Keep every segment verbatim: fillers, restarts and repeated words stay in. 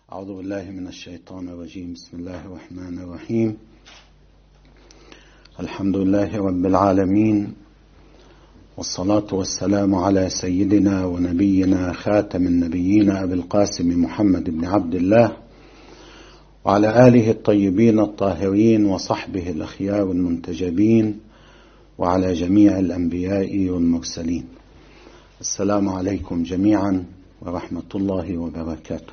أعوذ بالله من الشيطان الرجيم. بسم الله الرحمن الرحيم. الحمد لله رب العالمين، والصلاة والسلام على سيدنا ونبينا خاتم النبيين أبي القاسم محمد بن عبد الله وعلى آله الطيبين الطاهرين وصحبه الأخيار المنتجبين وعلى جميع الأنبياء والمرسلين. السلام عليكم جميعا ورحمة الله وبركاته.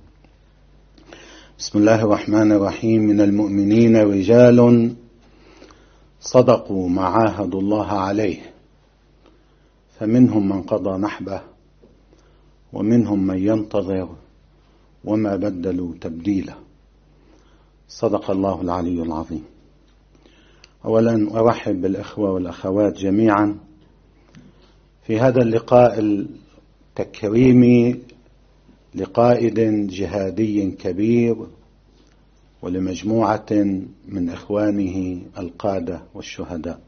بسم الله الرحمن الرحيم. من المؤمنين رجال صدقوا ما عاهدوا الله عليه، فمنهم من قضى نحبه ومنهم من ينتظر وما بدلوا تبديلا. صدق الله العلي العظيم. أولا أرحب بالإخوة والأخوات جميعا في هذا اللقاء التكريمي لقائد جهادي كبير ولمجموعة من إخوانه القادة والشهداء،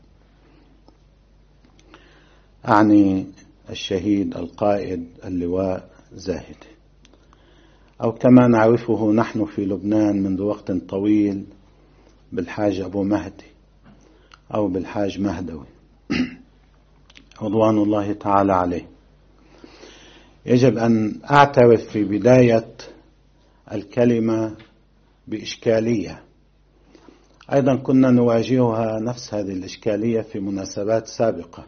أعني الشهيد القائد اللواء زاهد، أو كما نعرفه نحن في لبنان منذ وقت طويل بالحاج أبو مهدي أو بالحاج مهدوي رضوان الله تعالى عليه. يجب أن أعترف في بداية الكلمة بإشكالية أيضا كنا نواجهها نفس هذه الإشكالية في مناسبات سابقة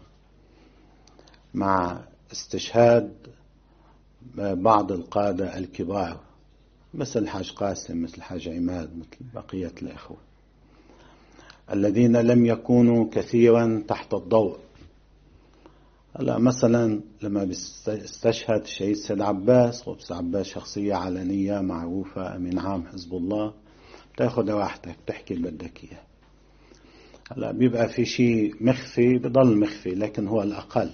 مع استشهاد بعض القادة الكبار مثل الحاج قاسم، مثل الحاج عماد، مثل بقية الإخوة الذين لم يكونوا كثيرا تحت الضوء. هلا مثلا لما استشهد الشهيد سيد عباس، وسيد عباس شخصية علنية معروفة، أمين عام حزب الله، تاخد راحتك تحكي اللي بدك إياه. هلا بيبقى في شيء مخفي بضل مخفي، لكن هو الأقل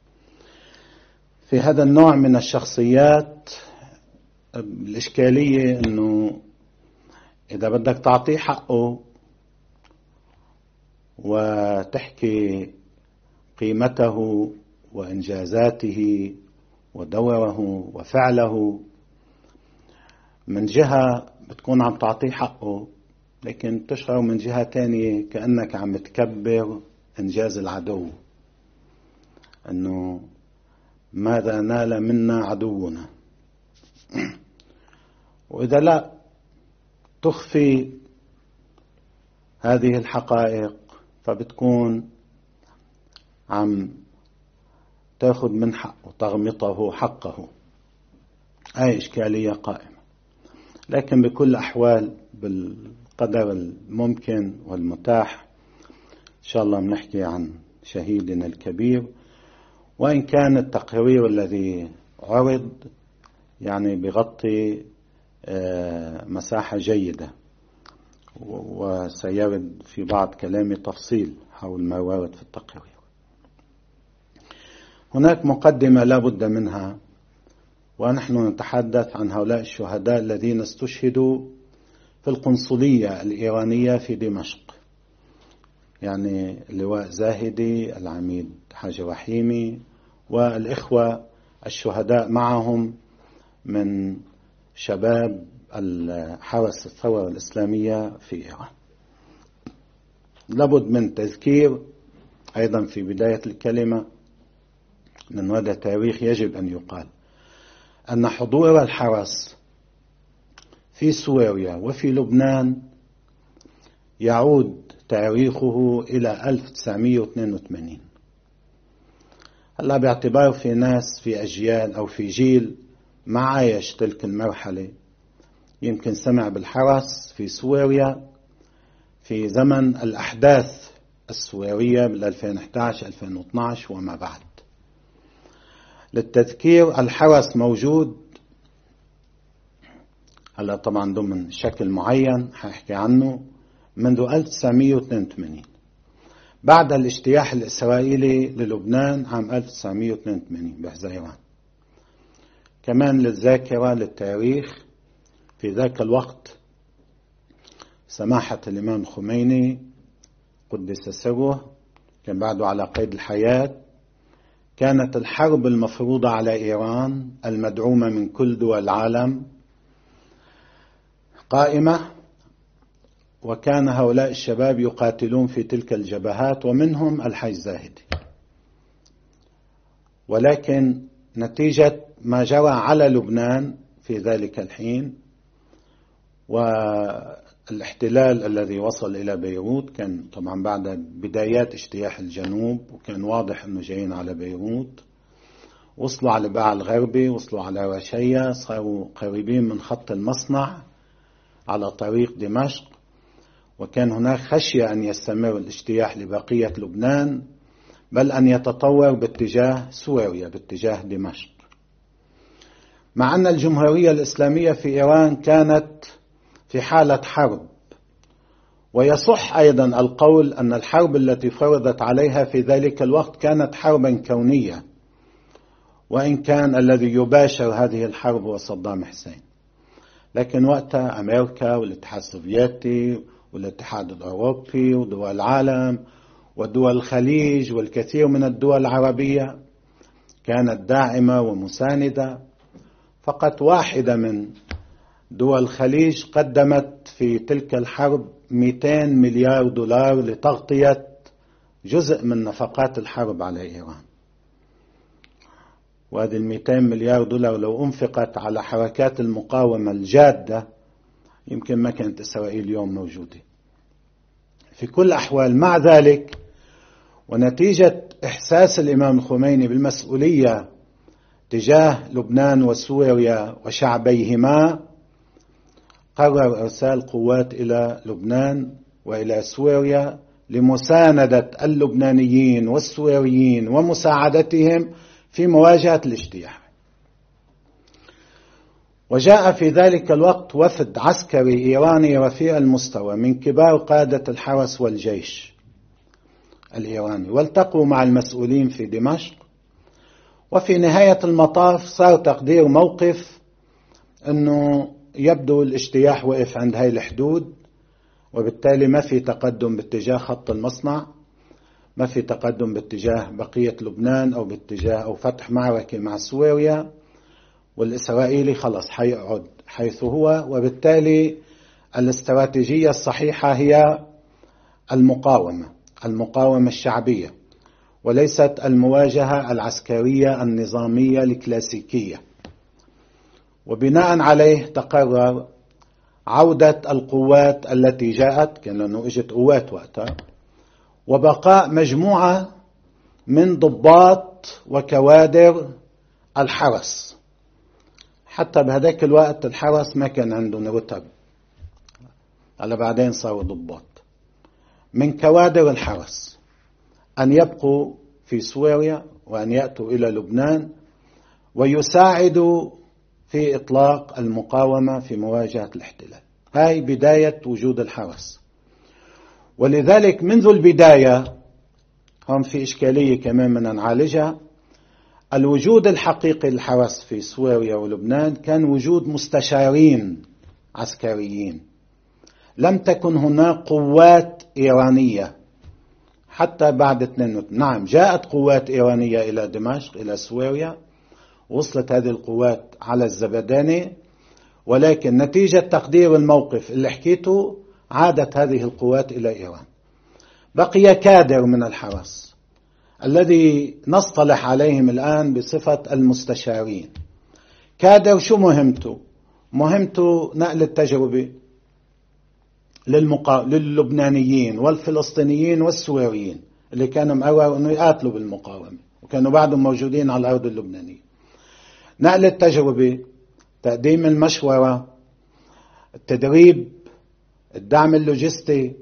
في هذا النوع من الشخصيات. الإشكالية إنه إذا بدك تعطيه حقه وتحكي قيمته وإنجازاته ودوره وفعله، من جهة بتكون عم تعطيه حقه، لكن تشعر من جهة تانية كأنك عم تكبر إنجاز العدو، أنه ماذا نال منا عدونا. وإذا لا تخفي هذه الحقائق فبتكون عم تأخذ من حقه، تغمطه حقه. هاي إشكالية قائمة، لكن بكل الأحوال بالقدر الممكن والمتاح إن شاء الله بنحكي عن شهيدنا الكبير، وإن كان التقرير الذي عرض يعني بغطي مساحة جيدة، وسيرد في بعض كلامي تفصيل حول ما ورد في التقرير. هناك مقدمة لا بد منها، ونحن نتحدث عن هؤلاء الشهداء الذين استشهدوا في القنصلية الإيرانية في دمشق، يعني اللواء زاهدي، العميد حاج رحيمي، والإخوة الشهداء معهم من شباب حرس الثورة الإسلامية في إيران. لابد من تذكير أيضا في بداية الكلمة من هذا التاريخ. يجب أن يقال أن حضور الحرس في سوريا وفي لبنان يعود تاريخه إلى ألف وتسعمئة واثنين وثمانين. هلا باعتبار في ناس في أجيال أو في جيل ما عايش تلك المرحلة، يمكن سمع بالحرس في سوريا في زمن الأحداث السورية بال ألفين وإحدى عشر ألفين واثني عشر وما بعد. للتذكير، الحرس موجود هلا طبعا ضمن شكل معين حاحكي عنه منذ ألف وتسعمئة واثنين وثمانين، بعد الاجتياح الإسرائيلي للبنان عام ألف وتسعمئة واثنين وثمانين بحزيران. كمان للذاكرة للتاريخ، في ذاك الوقت سماحة الإمام الخميني قدس سره كان بعده على قيد الحياة. كانت الحرب المفروضة على إيران المدعومة من كل دول العالم قائمة، وكان هؤلاء الشباب يقاتلون في تلك الجبهات ومنهم الحي الزاهدي. ولكن نتيجة ما جرى على لبنان في ذلك الحين والاحتلال الذي وصل إلى بيروت، كان طبعا بعد بدايات اجتياح الجنوب وكان واضح أنه جايين على بيروت، وصلوا على باع الغربي، وصلوا على رشية، صاروا قريبين من خط المصنع على طريق دمشق، وكان هناك خشية أن يستمر الاجتياح لبقية لبنان بل أن يتطور باتجاه سوريا باتجاه دمشق. مع أن الجمهورية الإسلامية في إيران كانت في حالة حرب، ويصح أيضا القول أن الحرب التي فرضت عليها في ذلك الوقت كانت حربا كونية، وإن كان الذي يباشر هذه الحرب هو صدام حسين، لكن وقتها أمريكا والاتحاد السوفيتي والاتحاد الأوروبي ودول العالم ودول الخليج والكثير من الدول العربية كانت داعمة ومساندة. فقط واحدة من دول الخليج قدمت في تلك الحرب مئتين مليار دولار لتغطية جزء من نفقات الحرب على إيران، وهذه المئتين مليار دولار لو أنفقت على حركات المقاومة الجادة يمكن ما كانت إسرائيل اليوم موجودة. في كل الأحوال مع ذلك ونتيجة إحساس الإمام الخميني بالمسؤولية تجاه لبنان وسوريا وشعبيهما، قرر إرسال قوات إلى لبنان وإلى سوريا لمساندة اللبنانيين والسوريين ومساعدتهم في مواجهة الاجتياح. وجاء في ذلك الوقت وفد عسكري إيراني رفيع المستوى من كبار قادة الحرس والجيش الإيراني، والتقوا مع المسؤولين في دمشق. وفي نهاية المطاف صار تقدير موقف أنه يبدو الاجتياح وقف عند هاي الحدود، وبالتالي ما في تقدم باتجاه خط المصنع، ما في تقدم باتجاه بقية لبنان أو باتجاه أو فتح معركة مع سوريا، والإسرائيلي خلص حيقعد حيث هو. وبالتالي الاستراتيجية الصحيحة هي المقاومة المقاومة الشعبية، وليست المواجهة العسكرية النظامية الكلاسيكية. وبناء عليه تقرر عودة القوات التي جاءت، كان لأنه اجت قوات وقتها، وبقاء مجموعة من ضباط وكوادر الحرس. حتى بهذاك الوقت الحرس ما كان عندهم رتب، على بعدين صاروا ضباط من كوادر الحرس أن يبقوا في سوريا وأن يأتوا إلى لبنان ويساعدوا في إطلاق المقاومة في مواجهة الاحتلال. هاي بداية وجود الحرس. ولذلك منذ البداية هم في إشكالية كمان من نعالجها. الوجود الحقيقي للحرس في سوريا ولبنان كان وجود مستشارين عسكريين، لم تكن هناك قوات إيرانية حتى بعد اثنين وثلاثين. نعم جاءت قوات إيرانية إلى دمشق إلى سوريا، وصلت هذه القوات على الزبداني، ولكن نتيجة تقدير الموقف اللي حكيته عادت هذه القوات إلى إيران. بقي كادر من الحرس الذي نصطلح عليهم الآن بصفة المستشارين. كادر شو مهمته؟ مهمته نقل التجربة للمقا... للبنانيين والفلسطينيين والسوريين اللي كانوا مقرروا أنه يقاتلوا بالمقاومة وكانوا بعدهم موجودين على الأرض اللبنانية. نقل التجربة، تقديم المشورة، التدريب، الدعم اللوجستي.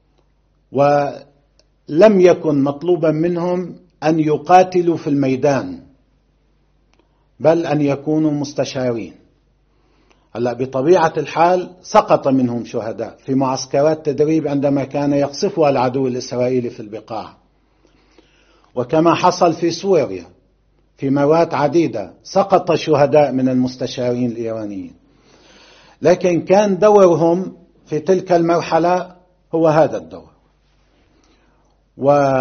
ولم يكن مطلوبا منهم أن يقاتلوا في الميدان بل أن يكونوا مستشارين. هلا بطبيعة الحال سقط منهم شهداء في معسكرات تدريب عندما كان يقصفها العدو الإسرائيلي في البقاع، وكما حصل في سوريا في مرات عديدة سقط شهداء من المستشارين الإيرانيين. لكن كان دورهم في تلك المرحلة هو هذا الدور،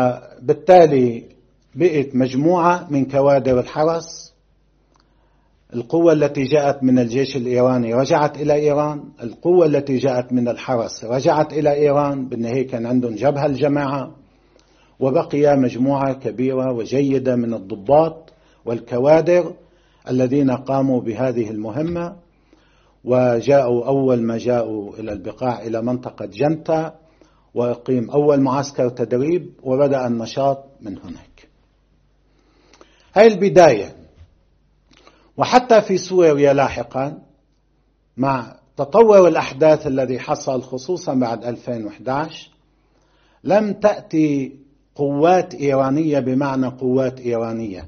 وبالتالي بقت مجموعة من كوادر الحرس القوة التي جاءت من الجيش الإيراني رجعت إلى إيران، القوة التي جاءت من الحرس رجعت إلى إيران، بالنهاية كان عندهم جبهة الجماعة، وبقي مجموعة كبيرة وجيدة من الضباط والكوادر الذين قاموا بهذه المهمة، وجاءوا أول ما جاءوا إلى البقاع إلى منطقة جنتا، وأقيم أول معسكر تدريب، وبدأ النشاط من هناك. هاي البداية. وحتى في سوريا لاحقا مع تطور الأحداث الذي حصل خصوصا بعد ألفين وإحدى عشر لم تأتي قوات إيرانية بمعنى قوات إيرانية،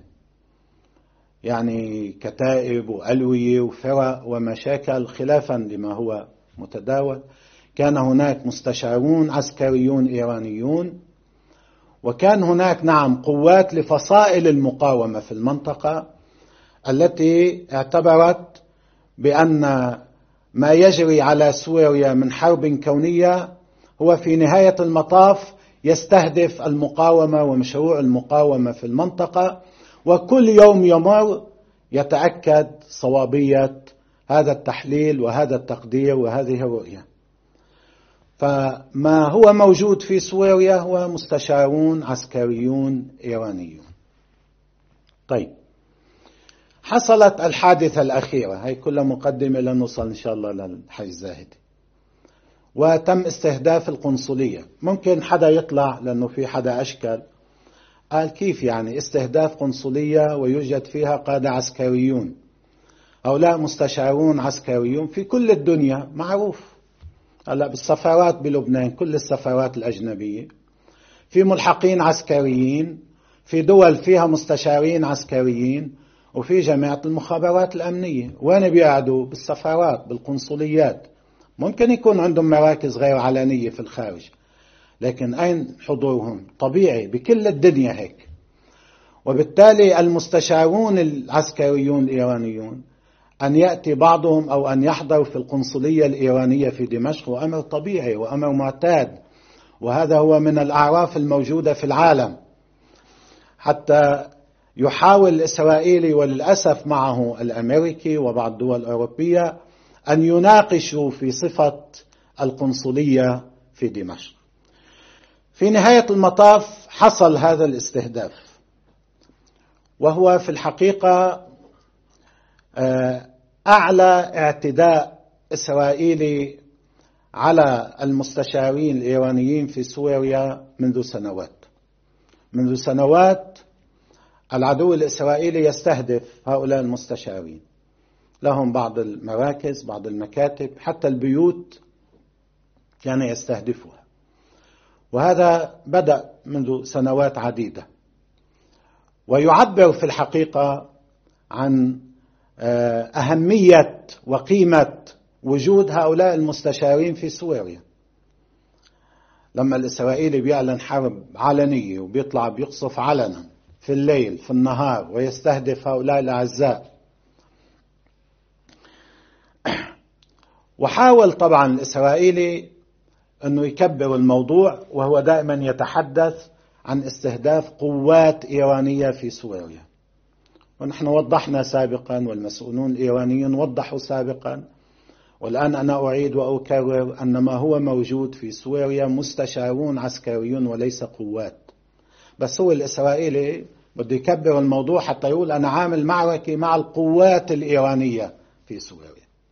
يعني كتائب وألوية وفرق ومشاكل خلافا لما هو متداول. كان هناك مستشارون عسكريون إيرانيون، وكان هناك نعم قوات لفصائل المقاومة في المنطقة التي اعتبرت بأن ما يجري على سوريا من حرب كونية هو في نهاية المطاف يستهدف المقاومة ومشروع المقاومة في المنطقة، وكل يوم يمر يتأكد صوابية هذا التحليل وهذا التقدير وهذه الرؤية. فما هو موجود في سوريا هو مستشارون عسكريون إيرانيون. طيب، حصلت الحادثة الأخيرة، هي كلها مقدمة لنوصل إن شاء الله للحج زاهدي، وتم استهداف القنصلية. ممكن حدا يطلع لأنه في حدا أشكال قال كيف يعني استهداف قنصلية ويوجد فيها قادة عسكريون؟ هؤلاء مستشارون عسكريون في كل الدنيا معروف. هلا بالسفارات بلبنان كل السفارات الأجنبية في ملحقين عسكريين، في دول فيها مستشارين عسكريين، وفي جماعة المخابرات الأمنية. وين بيقعدوا؟ بالسفارات بالقنصليات. ممكن يكون عندهم مراكز غير علنية في الخارج، لكن أين حضورهم؟ طبيعي بكل الدنيا هيك. وبالتالي المستشارون العسكريون الإيرانيون أن يأتي بعضهم أو أن يحضروا في القنصلية الإيرانية في دمشق هو أمر طبيعي وأمر معتاد، وهذا هو من الأعراف الموجودة في العالم. حتى يحاول الإسرائيلي وللأسف معه الأمريكي وبعض الدول الأوروبية أن يناقشوا في صفة القنصلية في دمشق. في نهاية المطاف حصل هذا الاستهداف، وهو في الحقيقة أعلى اعتداء إسرائيلي على المستشارين الإيرانيين في سوريا منذ سنوات. منذ سنوات العدو الإسرائيلي يستهدف هؤلاء المستشارين، لهم بعض المراكز بعض المكاتب حتى البيوت كان يستهدفها، وهذا بدأ منذ سنوات عديدة، ويعبر في الحقيقة عن أهمية وقيمة وجود هؤلاء المستشارين في سوريا. لما الإسرائيلي بيعلن حرب علنية وبيطلع بيقصف علنا في الليل في النهار ويستهدف هؤلاء الأعزاء، وحاول طبعا الإسرائيلي أنه يكبر الموضوع، وهو دائما يتحدث عن استهداف قوات إيرانية في سوريا. ونحن وضحنا سابقا والمسؤولون الإيرانيون وضحوا سابقا، والآن أنا أعيد وأكرر أن ما هو موجود في سوريا مستشارون عسكريون وليس قوات. بس هو الإسرائيلي بده يكبر الموضوع حتى يقول أنا عامل معركة مع القوات الإيرانية في سوريا.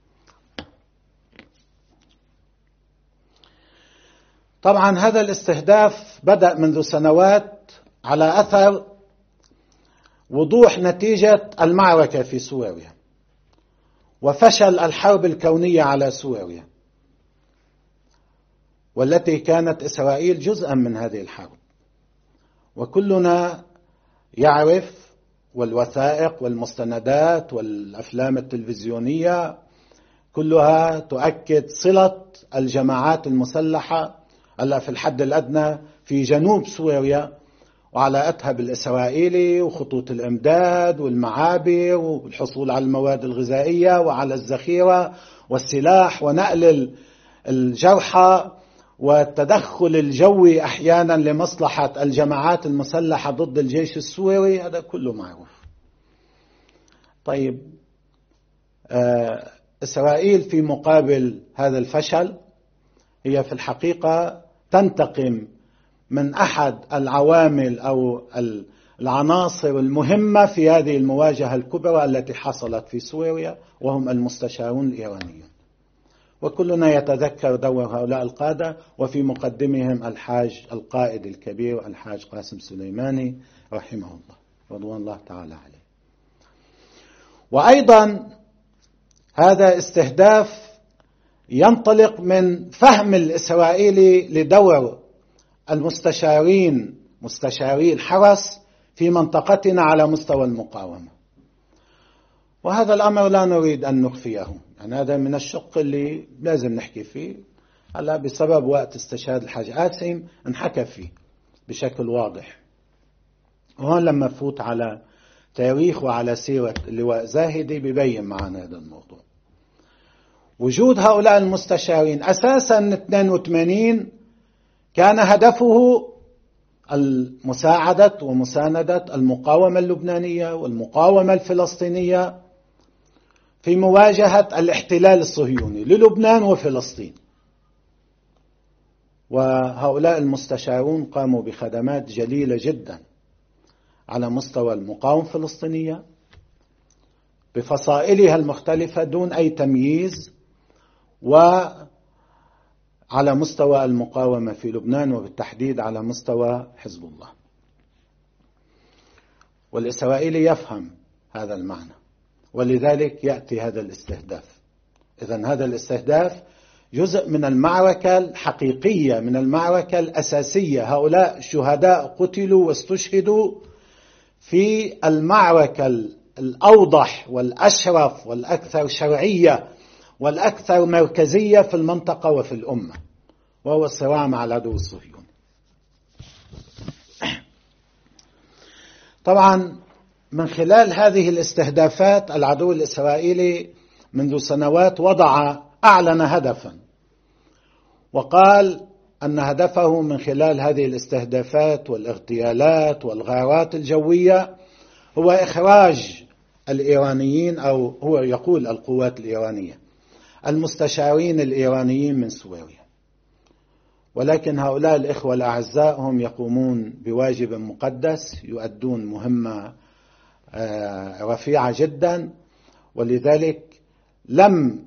طبعا هذا الاستهداف بدأ منذ سنوات على أثر وضوح نتيجة المعركة في سوريا وفشل الحرب الكونية على سوريا، والتي كانت إسرائيل جزءا من هذه الحرب. وكلنا يعرف، والوثائق والمستندات والأفلام التلفزيونية كلها تؤكد صلة الجماعات المسلحة هلا في الحد الأدنى في جنوب سوريا وعلاقتها بالإسرائيلي وخطوط الإمداد والمعابر والحصول على المواد الغذائية وعلى الذخيرة والسلاح ونقل الجرحى والتدخل الجوي أحيانا لمصلحة الجماعات المسلحة ضد الجيش السوري. هذا كله معروف. طيب، إسرائيل في مقابل هذا الفشل هي في الحقيقة تنتقم من أحد العوامل أو العناصر المهمة في هذه المواجهة الكبرى التي حصلت في سوريا، وهم المستشارون الإيرانيون. وكلنا يتذكر دور هؤلاء القادة، وفي مقدمهم الحاج القائد الكبير الحاج قاسم سليماني رحمه الله رضوان الله تعالى عليه. وأيضا هذا استهداف ينطلق من فهم الإسرائيلي لدور المستشارين مستشاري الحرس في منطقتنا على مستوى المقاومة، وهذا الأمر لا نريد أن نخفيه. يعني هذا من الشق اللي لازم نحكي فيه. هلا بسبب وقت استشهاد الحاج قاسم انحكى فيه بشكل واضح. وهون لما فوت على تاريخ وعلى سيرة اللواء زاهدي ببين معنا هذا الموضوع. وجود هؤلاء المستشارين أساسا اثنين وثمانين كان هدفه المساعدة ومساندة المقاومة اللبنانية والمقاومة الفلسطينية في مواجهة الاحتلال الصهيوني للبنان وفلسطين. وهؤلاء المستشارون قاموا بخدمات جليلة جدا على مستوى المقاومة الفلسطينية بفصائلها المختلفة دون أي تمييز، وعلى مستوى المقاومة في لبنان وبالتحديد على مستوى حزب الله. والإسرائيلي يفهم هذا المعنى، ولذلك يأتي هذا الاستهداف. إذن هذا الاستهداف جزء من المعركة الحقيقية، من المعركة الأساسية. هؤلاء شهداء قتلوا واستشهدوا في المعركة الأوضح والأشرف والأكثر شرعية والأكثر مركزية في المنطقة وفي الأمة، وهو الصراع مع العدو الصهيوني. طبعا من خلال هذه الاستهدافات العدو الإسرائيلي منذ سنوات وضع أعلن هدفا، وقال أن هدفه من خلال هذه الاستهدافات والاغتيالات والغارات الجوية هو إخراج الإيرانيين، أو هو يقول القوات الإيرانية، المستشارين الإيرانيين من سوريا. ولكن هؤلاء الإخوة الأعزاء هم يقومون بواجب مقدس، يؤدون مهمة رفيعة جدا، ولذلك لم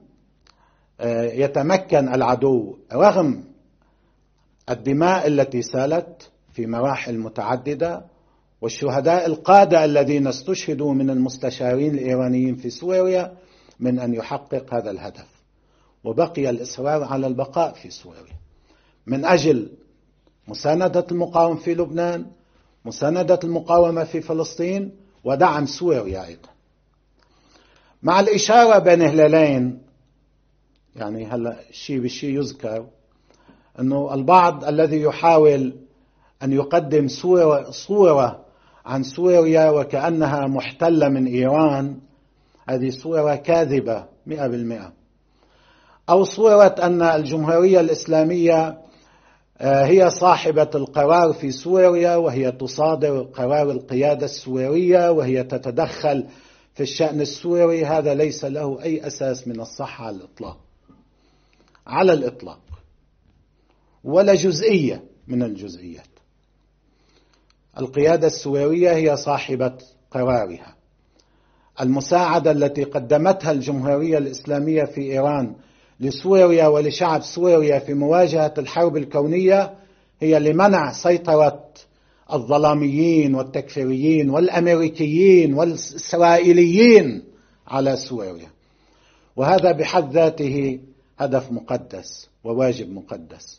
يتمكن العدو رغم الدماء التي سالت في مراحل متعددة والشهداء القادة الذين استشهدوا من المستشارين الإيرانيين في سوريا من أن يحقق هذا الهدف. وبقي الإصرار على البقاء في سوريا من أجل مساندة المقاومة في لبنان، مساندة المقاومة في فلسطين، ودعم سوريا أيضا. مع الإشارة بين هلالين، يعني هلا شيء بشيء يذكر أنه البعض الذي يحاول أن يقدم صورة, صورة عن سوريا وكأنها محتلة من إيران، هذه صورة كاذبة مئة بالمئة. أو صورة أن الجمهورية الإسلامية هي صاحبة القرار في سوريا وهي تصادر قرار القيادة السورية وهي تتدخل في الشأن السوري، هذا ليس له أي أساس من الصحة على الإطلاق على الإطلاق ولا جزئية من الجزئيات. القيادة السورية هي صاحبة قرارها. المساعدة التي قدمتها الجمهورية الإسلامية في إيران لسوريا ولشعب سوريا في مواجهة الحرب الكونية هي لمنع سيطرة الظلاميين والتكفيريين والأمريكيين والإسرائيليين على سوريا، وهذا بحد ذاته هدف مقدس وواجب مقدس.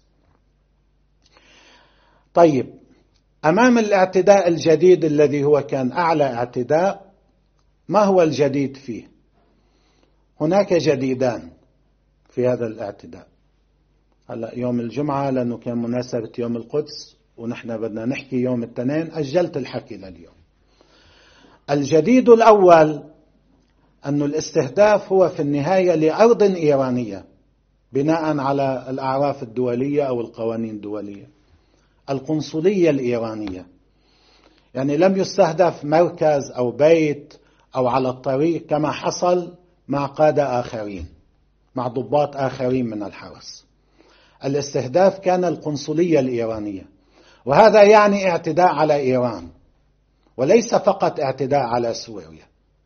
طيب، أمام الاعتداء الجديد الذي هو كان أعلى اعتداء، ما هو الجديد فيه؟ هناك جديدان في هذا الاعتداء. هلا يوم الجمعة لأنه كان مناسبة يوم القدس ونحن بدنا نحكي يوم الاثنين، أجلت الحكي لليوم. الجديد الأول أن الاستهداف هو في النهاية لأرض إيرانية بناء على الأعراف الدولية أو القوانين الدولية، القنصلية الإيرانية. يعني لم يستهدف مركز أو بيت أو على الطريق كما حصل مع قادة آخرين، مع ضباط آخرين من الحرس. الاستهداف كان القنصلية الإيرانية، وهذا يعني اعتداء على إيران وليس فقط اعتداء على سوريا.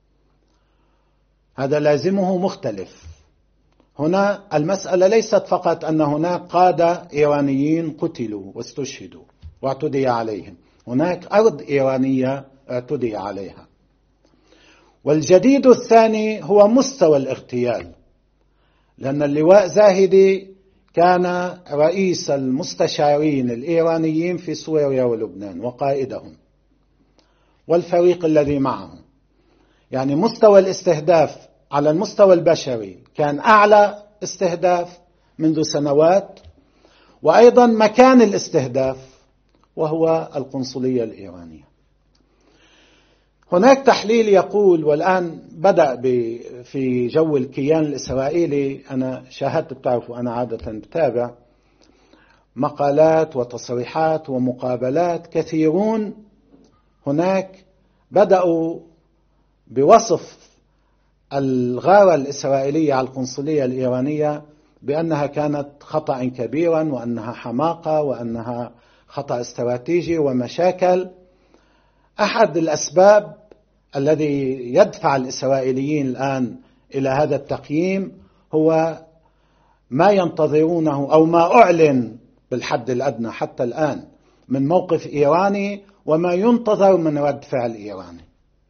هذا لازمه مختلف. هنا المسألة ليست فقط أن هناك قادة إيرانيين قتلوا واستشهدوا واعتدي عليهم، هناك أرض إيرانية اعتدي عليها. والجديد الثاني هو مستوى الاغتيال، لأن اللواء زاهدي كان رئيس المستشارين الإيرانيين في سوريا ولبنان وقائدهم والفريق الذي معه. يعني مستوى الاستهداف على المستوى البشري كان أعلى استهداف منذ سنوات، وأيضا مكان الاستهداف وهو القنصلية الإيرانية. هناك تحليل يقول، والآن بدأ في جو الكيان الإسرائيلي، أنا شاهدت، بتعرفوا أنا عادة بتابع مقالات وتصريحات ومقابلات، كثيرون هناك بدأوا بوصف الغارة الإسرائيلية على القنصلية الإيرانية بأنها كانت خطأ كبيرا، وأنها حماقة، وأنها خطأ استراتيجي ومشاكل. أحد الأسباب الذي يدفع الإسرائيليين الآن إلى هذا التقييم هو ما ينتظرونه أو ما أعلن بالحد الأدنى حتى الآن من موقف إيراني، وما ينتظر من رد فعل إيراني.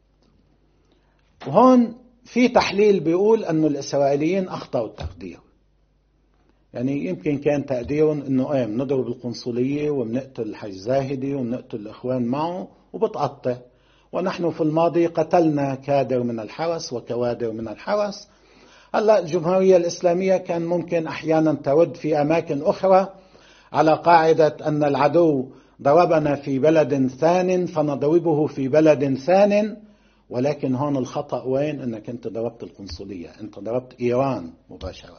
وهون في تحليل بيقول أن الإسرائيليين أخطأوا التقدير. يعني يمكن كان تقديرهم أنه ايه بنضرب القنصلية وبنقتل الحج زاهدي وبنقتل الإخوان معه وبتقطع، ونحن في الماضي قتلنا كادر من الحرس وكوادر من الحرس. هلأ الجمهورية الإسلامية كان ممكن أحيانا ترد في أماكن أخرى على قاعدة أن العدو ضربنا في بلد ثان فنضربه في بلد ثان، ولكن هون الخطأ وين؟ أنك أنت ضربت القنصلية، أنت ضربت إيران مباشرة.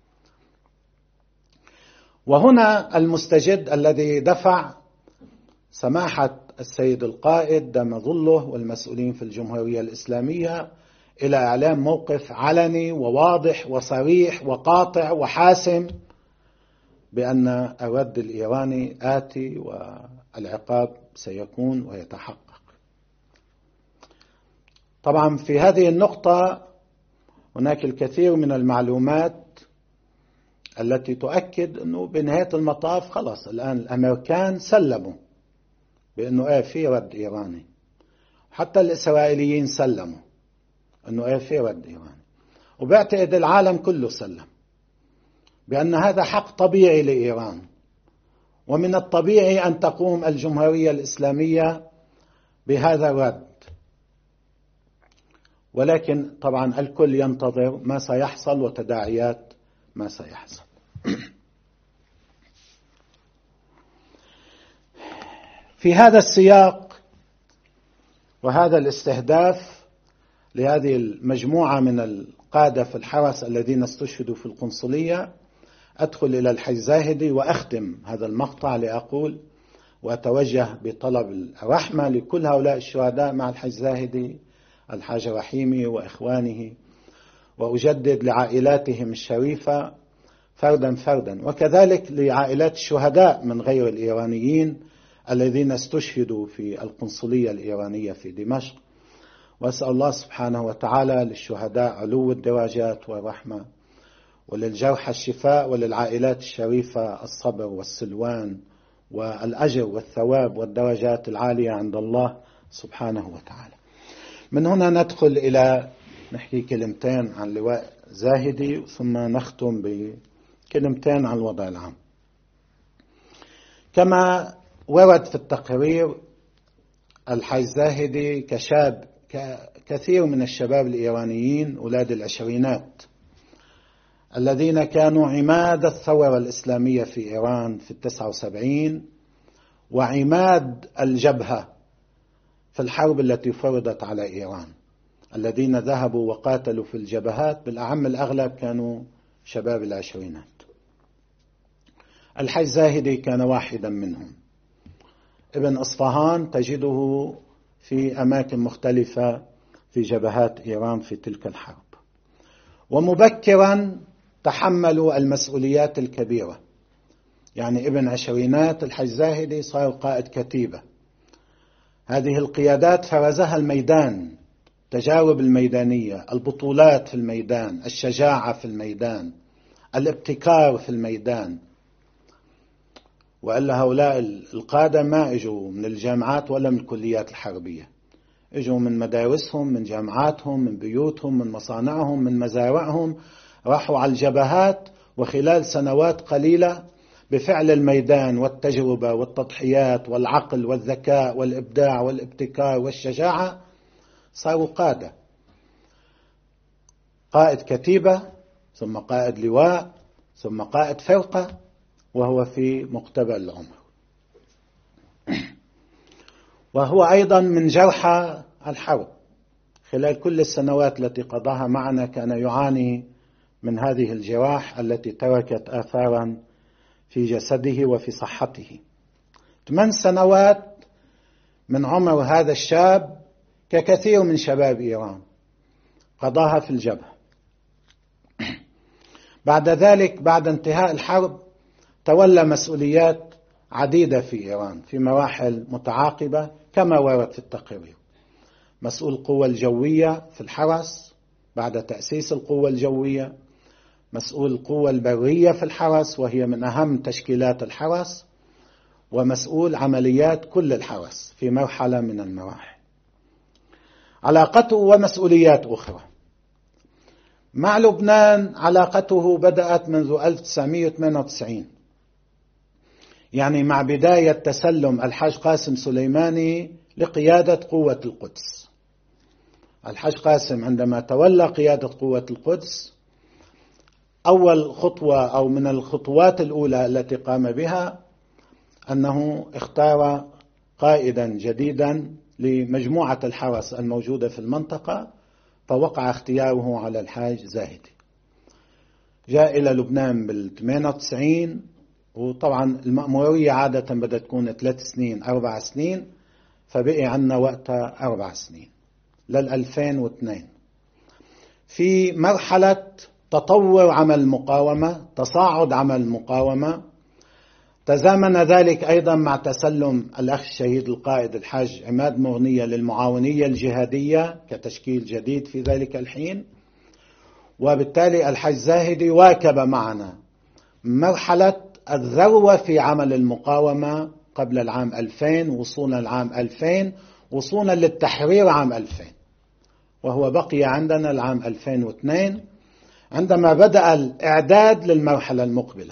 وهنا المستجد الذي دفع سماحة السيد القائد دام ظله والمسؤولين في الجمهورية الإسلامية إلى إعلام موقف علني وواضح وصريح وقاطع وحاسم بأن الرد الإيراني آتي والعقاب سيكون ويتحقق. طبعا في هذه النقطة هناك الكثير من المعلومات التي تؤكد أنه بنهاية المطاف خلاص الآن الأمريكان سلموا بأنه ايه في رد إيراني، حتى الإسرائيليين سلموا أنه ايه في رد إيراني، وبعتقد العالم كله سلم بأن هذا حق طبيعي لإيران، ومن الطبيعي أن تقوم الجمهورية الإسلامية بهذا الرد. ولكن طبعا الكل ينتظر ما سيحصل وتداعيات ما سيحصل. في هذا السياق وهذا الاستهداف لهذه المجموعة من القادة في الحرس الذين استشهدوا في القنصلية، أدخل إلى الحج زاهدي وأختم هذا المقطع لأقول وأتوجه بطلب الرحمة لكل هؤلاء الشهداء مع الحج زاهدي الحاج رحيمي وإخوانه، وأجدد لعائلاتهم الشريفة فردا فردا، وكذلك لعائلات الشهداء من غير الإيرانيين الذين استشهدوا في القنصلية الإيرانية في دمشق. وأسأل الله سبحانه وتعالى للشهداء علو الدرجات والرحمة، وللجرحى الشفاء، وللعائلات الشريفة الصبر والسلوان والأجر والثواب والدرجات العالية عند الله سبحانه وتعالى. من هنا ندخل إلى نحكي كلمتين عن لواء زاهدي، ثم نختم بكلمتين عن الوضع العام. كما ورد في التقرير، الحاج زاهدي كشاب كثير من الشباب الإيرانيين أولاد العشرينات الذين كانوا عماد الثورة الإسلامية في إيران في التسعة وسبعين، وعماد الجبهة في الحرب التي فرضت على إيران، الذين ذهبوا وقاتلوا في الجبهات بالأعم الأغلب كانوا شباب العشرينات. الحاج زاهدي كان واحدا منهم. ابن أصفهان تجده في أماكن مختلفة في جبهات إيران في تلك الحرب، ومبكرا تحملوا المسؤوليات الكبيرة. يعني ابن عشرينات الحج زاهدي صار قائد كتيبة. هذه القيادات فرزها الميدان، التجارب الميدانية، البطولات في الميدان، الشجاعة في الميدان، الابتكار في الميدان. وإلا هؤلاء القادة ما اجوا من الجامعات ولا من الكليات الحربية، اجوا من مدارسهم، من جامعاتهم، من بيوتهم، من مصانعهم، من مزارعهم، راحوا على الجبهات، وخلال سنوات قليلة بفعل الميدان والتجربة والتضحيات والعقل والذكاء والإبداع والابتكار والشجاعة صاروا قادة. قائد كتيبة، ثم قائد لواء، ثم قائد فرقة، وهو في مقتبل العمر. وهو أيضا من جرحى الحرب. خلال كل السنوات التي قضاها معنا كان يعاني من هذه الجراح التي تركت آثارا في جسده وفي صحته. ثمان سنوات من عمر هذا الشاب ككثير من شباب إيران قضاها في الجبهة. بعد ذلك بعد انتهاء الحرب تولى مسؤوليات عديدة في إيران في مراحل متعاقبة كما ورد في التقرير. مسؤول القوة الجوية في الحرس بعد تأسيس القوة الجوية، مسؤول القوة البرية في الحرس وهي من أهم تشكيلات الحرس، ومسؤول عمليات كل الحرس في مرحلة من المراحل. علاقته ومسؤوليات أخرى مع لبنان. علاقته بدأت منذ ألف وتسعمئة وثمانية وتسعين، يعني مع بداية تسلم الحاج قاسم سليماني لقيادة قوة القدس. الحاج قاسم عندما تولى قيادة قوة القدس أول خطوة أو من الخطوات الأولى التي قام بها أنه اختار قائدا جديدا لمجموعة الحرس الموجودة في المنطقة، فوقع اختياره على الحاج زاهدي. جاء إلى لبنان بال ثمانية وتسعين، وطبعا المأمورية عادة بدأت تكون ثلاث سنين أربع سنين، فبقي عنا وقتها أربع سنين للألفين واثنين في مرحلة تطور عمل المقاومة، تصاعد عمل المقاومة. تزامن ذلك أيضا مع تسلم الأخ الشهيد القائد الحاج عماد مغنية للمعاونية الجهادية كتشكيل جديد في ذلك الحين، وبالتالي الحاج زاهدي واكب معنا مرحلة الذروة في عمل المقاومة قبل العام ألفين وصولا العام ألفين وصولا للتحرير عام ألفين، وهو بقي عندنا العام ألفين واثنين عندما بدأ الإعداد للمرحلة المقبلة.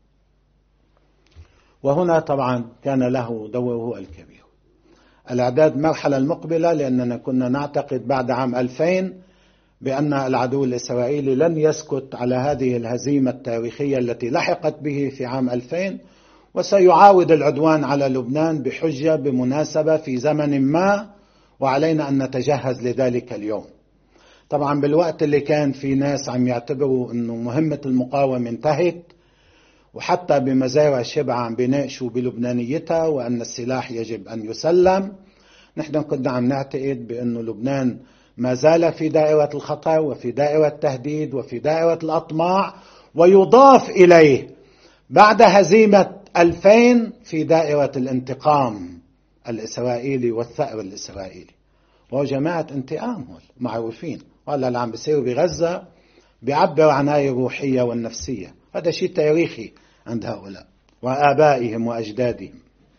وهنا طبعا كان له دوره الكبير، الإعداد مرحلة المقبلة، لأننا كنا نعتقد بعد عام ألفين بأن العدو الإسرائيلي لن يسكت على هذه الهزيمة التاريخية التي لحقت به في عام ألفين، وسيعاود العدوان على لبنان بحجة بمناسبة في زمن ما، وعلينا أن نتجهز لذلك اليوم. طبعا بالوقت اللي كان في ناس عم يعتبروا أنه مهمة المقاومة انتهت، وحتى بمزارع شبع عم بيناقشوا بلبنانيتها وأن السلاح يجب أن يسلم، نحن كنا عم نعتقد بأنه لبنان ما زال في دائرة الخطر وفي دائرة التهديد وفي دائرة الأطماع، ويضاف إليه بعد هزيمة ألفين في دائرة الانتقام الإسرائيلي والثأر الإسرائيلي. وهو جماعة انتقام معروفين، وهلا اللي عم بيصير بغزة بيعبر عن هاي الروحية والنفسية. هذا شيء تاريخي عند هؤلاء وآبائهم وأجدادهم.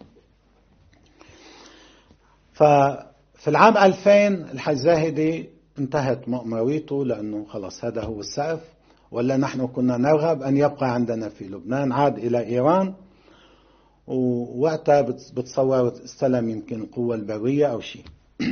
ففي العام ألفين الحاج زاهدي انتهت مأموريته، لأنه خلاص هذا هو السقف، ولا نحن كنا نرغب أن يبقى عندنا في لبنان. عاد إلى إيران، ووقتها بتصور استلم يمكن القوة البرية أو شيء.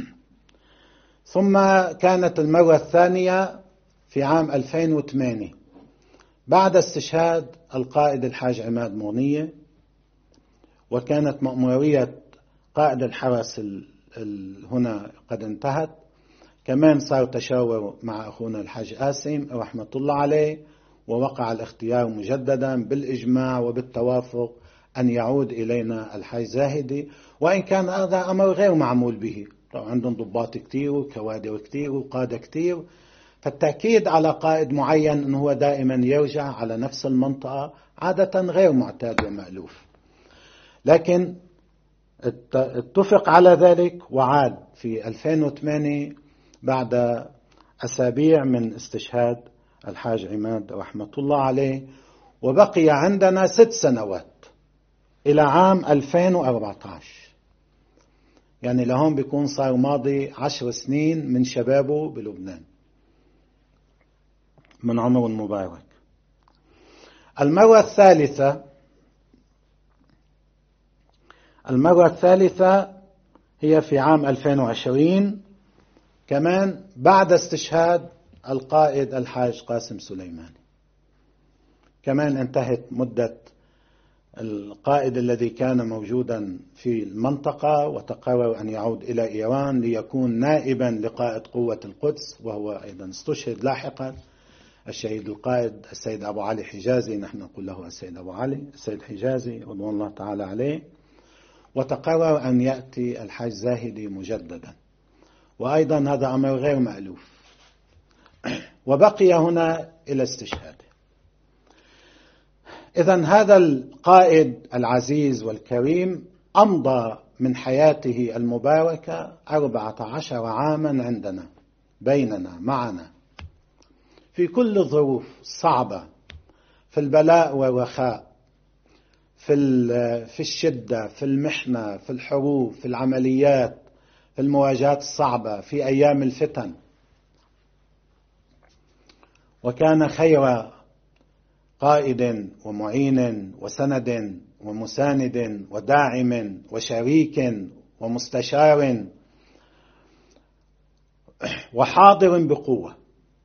ثم كانت المرة الثانية في عام ألفين وثمانية بعد استشهاد القائد الحاج عماد مغنية، وكانت مأمورية قائد الحرس هنا قد انتهت. كمان صار تشاور مع أخونا الحاج قاسم رحمة الله عليه، ووقع الاختيار مجددا بالإجماع وبالتوافق أن يعود إلينا الحاج زاهدي، وإن كان هذا أمر غير معمول به. طبعا عندهم ضباط كتير وكوادر كتير وقادة كتير، فالتأكيد على قائد معين أنه هو دائما يرجع على نفس المنطقة عادة غير معتاد ومألوف، لكن اتفق على ذلك وعاد في ألفين وثمانية بعد أسابيع من استشهاد الحاج عماد رحمة الله عليه، وبقي عندنا ست سنوات إلى عام ألفين وأربعة عشر، يعني لهم بيكون صار ماضي عشر سنين من شبابه بلبنان من عمر مبارك. المرة الثالثة المرة الثالثة هي في عام ألفين وعشرين كمان بعد استشهاد القائد الحاج قاسم سليماني، كمان انتهت مدة القائد الذي كان موجودا في المنطقة وتقرر أن يعود إلى إيران ليكون نائبا لقائد قوة القدس، وهو أيضا استشهد لاحقا الشهيد القائد السيد أبو علي حجازي، نحن نقول له السيد أبو علي السيد حجازي رضوان الله تعالى عليه، وتقرر أن يأتي الحاج زاهدي مجددا، وأيضا هذا أمر غير مألوف، وبقي هنا إلى استشهاده. إذن هذا القائد العزيز والكريم أمضى من حياته المباركة أربعة عشر عاما عندنا بيننا معنا في كل الظروف الصعبة، في البلاء والرخاء، في في الشدة، في المحنة، في الحروب، في العمليات، في المواجهات الصعبة، في أيام الفتن، وكان خير قائد ومعين وسند ومساند وداعم وشريك ومستشار وحاضر بقوة.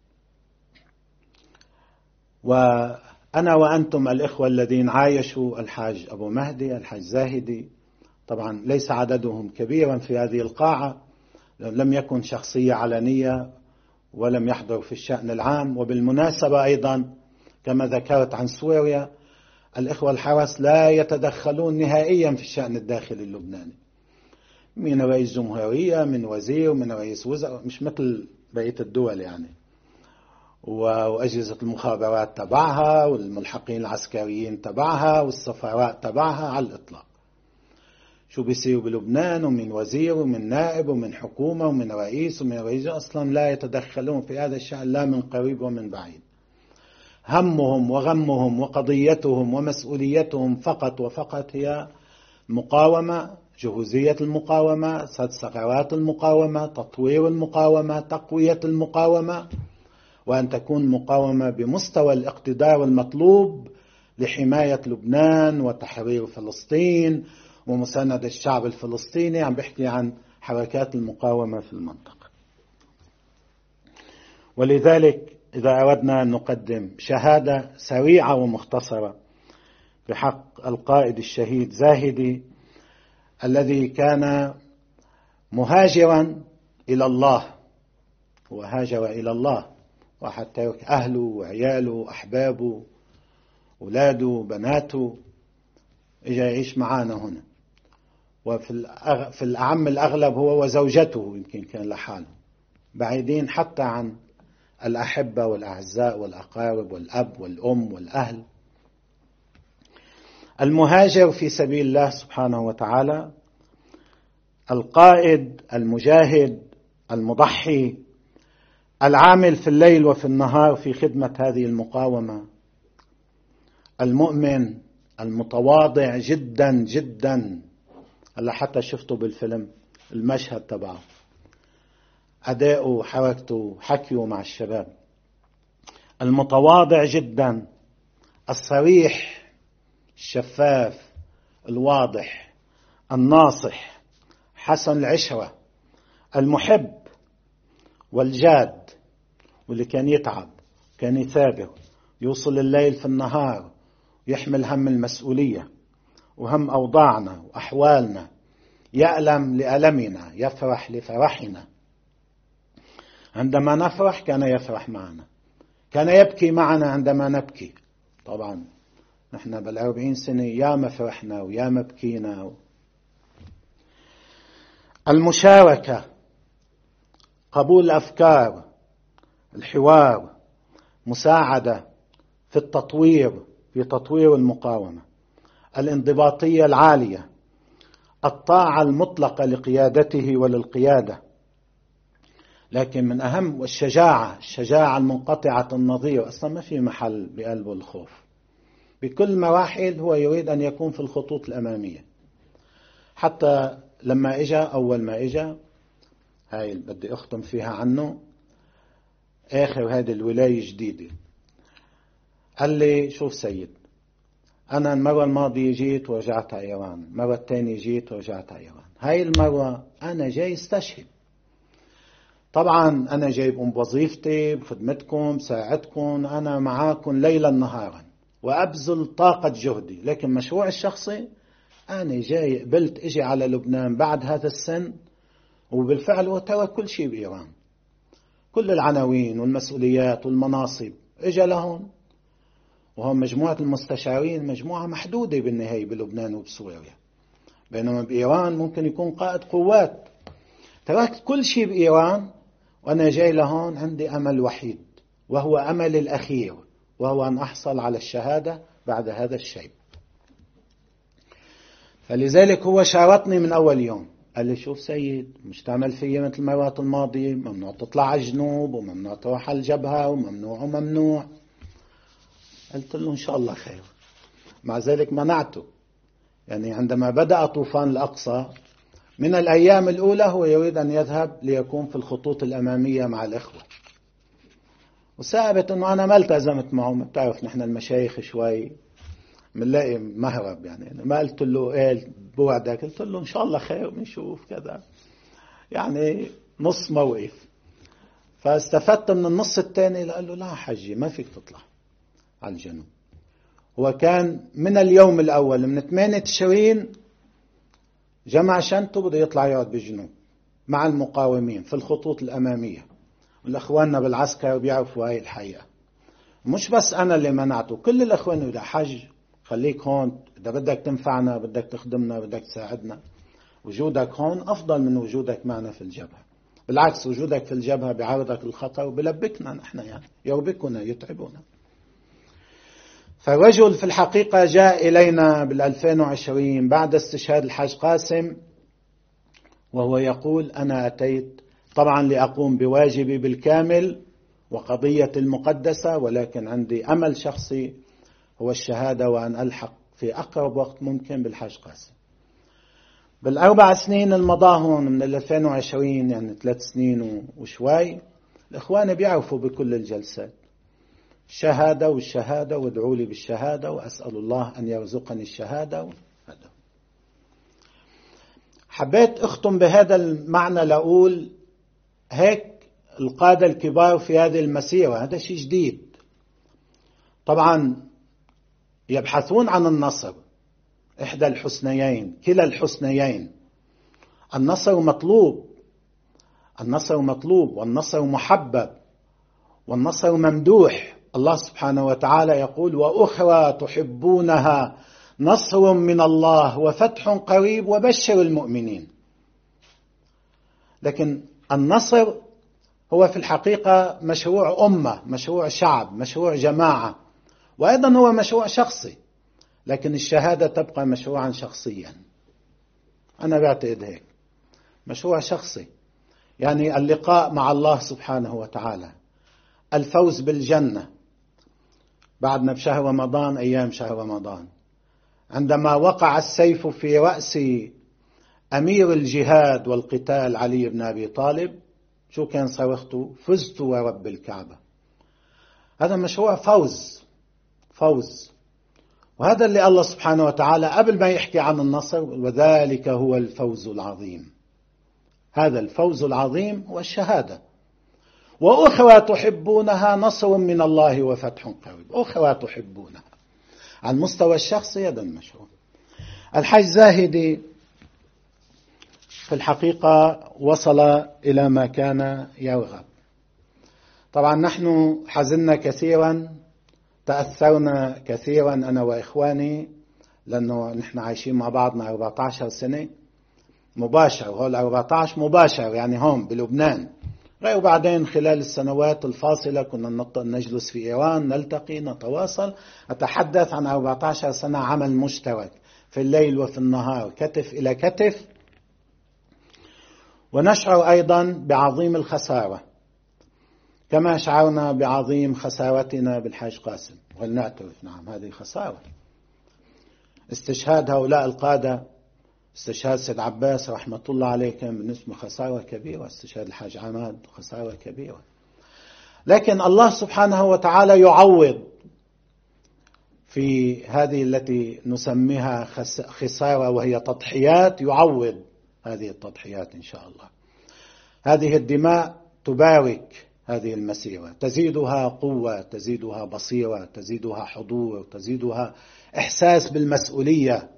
وأنا وأنتم الإخوة الذين عايشوا الحاج أبو مهدي الحاج زاهدي، طبعا ليس عددهم كبيرا في هذه القاعة، لم يكن شخصية علنية ولم يحضر في الشأن العام. وبالمناسبة أيضا كما ذكرت عن سوريا، الإخوة الحرس لا يتدخلون نهائيا في الشأن الداخلي اللبناني، من رئيس جمهورية، من وزير، من رئيس وزراء، مش مثل بقية الدول يعني، وأجهزة المخابرات تبعها والملحقين العسكريين تبعها والسفراء تبعها على الإطلاق. شو بيصير بلبنان ومن وزير ومن نائب ومن حكومة ومن رئيس ومن رئيس أصلا لا يتدخلون في هذا الشأن لا من قريب ومن بعيد. همهم وغمهم وقضيتهم ومسؤوليتهم فقط وفقط هي مقاومة، جهوزية المقاومة، سد ثغرات المقاومة، تطوير المقاومة، تقوية المقاومة، وأن تكون مقاومة بمستوى الاقتدار المطلوب لحماية لبنان وتحرير فلسطين ومساندة الشعب الفلسطيني. عم بحكي عن حركات المقاومة في المنطقة. ولذلك إذا أردنا أن نقدم شهادة سريعة ومختصرة بحق القائد الشهيد زاهدي الذي كان مهاجرا إلى الله، وهاجر إلى الله، وحتى ترك أهله وعياله أحبابه أولاده بناته، إجا يعيش معانا هنا، وفي في الأعم الأغلب هو وزوجته يمكن كان لحاله، بعيدين حتى عن الأحبة والأعزاء والأقارب والأب والأم والأهل. المهاجر في سبيل الله سبحانه وتعالى، القائد المجاهد المضحي العامل في الليل وفي النهار في خدمة هذه المقاومة، المؤمن المتواضع جدا جدا، اللي حتى شفته بالفيلم المشهد تبعه، أداؤه حركته حكيه مع الشباب، المتواضع جدا، الصريح الشفاف الواضح الناصح حسن العشرة، المحب والجاد، واللي كان يتعب كان يثابر، يوصل الليل في النهار، يحمل هم المسؤولية وهم أوضاعنا وأحوالنا، يألم لألمنا، يفرح لفرحنا. عندما نفرح كان يفرح معنا، كان يبكي معنا عندما نبكي. طبعا نحن بالأربعين سنة يا ما فرحنا ويا ما بكينا. المشاركة، قبول الأفكار، الحوار، مساعدة في التطوير، في تطوير المقاومة، الانضباطية العالية، الطاعة المطلقة لقيادته وللقيادة، لكن من أهم والشجاعة، الشجاعة المنقطعة النظير. أصلا ما في محل بقلبه الخوف، بكل مراحل هو يريد أن يكون في الخطوط الأمامية. حتى لما إجا أول ما إجا، هاي بدي أختم فيها عنه، آخر هذه الولاية جديدة، قال لي شوف سيد، أنا المرة الماضية جيت ورجعت على إيران، المرة الثانية جيت ورجعت على إيران، هاي المرة أنا جاي استشهد. طبعا أنا جايب بوظيفتي بخدمتكم، ساعدكم، أنا معاكم ليلا نهارا وأبذل طاقة جهدي، لكن مشروع الشخصي أنا جاي قبلت إجي على لبنان بعد هذا السن، وبالفعل وترى كل شيء بإيران، كل العناوين والمسؤوليات والمناصب إجا لهم، وهم مجموعة المستشارين مجموعة محدودة بالنهاية بلبنان وبسوريا، بينما بإيران ممكن يكون قائد قوات. تركت كل شيء بإيران وأنا جاي لهون عندي أمل وحيد، وهو أمل الأخير، وهو أن أحصل على الشهادة بعد هذا الشيء. فلذلك هو شارطني من أول يوم، قال لي شوف سيد، مش تعمل فيا مثل المرات الماضية، ممنوع تطلع على الجنوب، وممنوع تروح على الجبهة، وممنوع وممنوع. قلت له إن شاء الله خير. مع ذلك منعته، يعني عندما بدأ طوفان الأقصى من الأيام الأولى هو يريد أن يذهب ليكون في الخطوط الأمامية مع الإخوة، وثابت أنه أنا ما التزمت معهم. بتعرف نحن المشايخ شوي منلاقي مهرب، يعني ما قلت له إيه بوعدك، قلت له إن شاء الله خير بنشوف كذا، يعني نص موقف. فاستفدت من النص الثاني، قال له لا حجي ما فيك تطلع على الجنوب. هو كان من اليوم الأول من ثمانية تشرين جمع شنطه بده يطلع يقعد بالجنوب مع المقاومين في الخطوط الأمامية، والأخواننا بالعسكر بيعرفوا هاي الحقيقة. مش بس أنا اللي منعته، كل الأخوان يقولوا حج خليك هون، إذا بدك تنفعنا، بدك تخدمنا، بدك تساعدنا، وجودك هون أفضل من وجودك معنا في الجبهة. بالعكس، وجودك في الجبهة بيعرضك الخطر وبلبكنا نحن، يعني يربكنا يتعبنا. فالرجل في الحقيقة جاء إلينا بالألفين وعشرين بعد استشهاد الحاج قاسم، وهو يقول أنا أتيت طبعا لأقوم بواجبي بالكامل وقضية المقدسة، ولكن عندي أمل شخصي هو الشهادة، وأن ألحق في أقرب وقت ممكن بالحاج قاسم. بالأربع سنين المضاهن من ألفين وعشرين، يعني ثلاث سنين وشوي، الإخوان بيعرفوا بكل الجلسات الشهادة والشهادة، وادعوا لي بالشهادة، وأسأل الله أن يرزقني الشهادة. حبيت أختم بهذا المعنى لأقول هيك القادة الكبار في هذه المسيرة، هذا شيء جديد. طبعا يبحثون عن النصر، إحدى الحسنيين، كلا الحسنيين. النصر مطلوب، النصر مطلوب، والنصر محبب، والنصر ممدوح. الله سبحانه وتعالى يقول وأخرى تحبونها نصر من الله وفتح قريب وبشر المؤمنين. لكن النصر هو في الحقيقة مشروع أمة، مشروع شعب، مشروع جماعة، وأيضا هو مشروع شخصي، لكن الشهادة تبقى مشروعا شخصيا. أنا بعتقد هيك، مشروع شخصي، يعني اللقاء مع الله سبحانه وتعالى، الفوز بالجنة. بعدنا بشهر رمضان، أيام شهر رمضان، عندما وقع السيف في رأس أمير الجهاد والقتال علي بن أبي طالب، شو كان صرخته؟ فزت ورب الكعبة. هذا مشروع فوز، فوز. وهذا اللي الله سبحانه وتعالى قبل ما يحكي عن النصر، وذلك هو الفوز العظيم. هذا الفوز العظيم هو الشهادة. وأخرى تحبونها نصر من الله وفتح قريب. أخرى تحبونها على المستوى الشخصي، هذا المشروع. الحاج زاهدي في الحقيقة وصل إلى ما كان يرغب. طبعا نحن حزننا كثيرا، تأثرنا كثيرا أنا وإخواني، لأنه نحن عايشين مع بعضنا أربعة عشر سنة مباشر، وهو أربعة عشر مباشر يعني هون بلبنان، وبعدين خلال السنوات الفاصلة كنا نجلس في إيران، نلتقي، نتواصل. أتحدث عن أربعة عشر سنة عمل مشترك في الليل وفي النهار، كتف إلى كتف. ونشعر أيضا بعظيم الخسارة كما شعرنا بعظيم خسارتنا بالحاج قاسم، ولنعترف نعم هذه خسارة. استشهاد هؤلاء القادة، استشهاد سيد عباس رحمة الله عليه كان بالنسبة خسارة كبيرة، استشهاد الحاج عماد خسارة كبيرة. لكن الله سبحانه وتعالى يعوض في هذه التي نسميها خسارة وهي تضحيات، يعوض هذه التضحيات إن شاء الله. هذه الدماء تبارك هذه المسيرة، تزيدها قوة، تزيدها بصيرة، تزيدها حضور، تزيدها إحساس بالمسؤولية.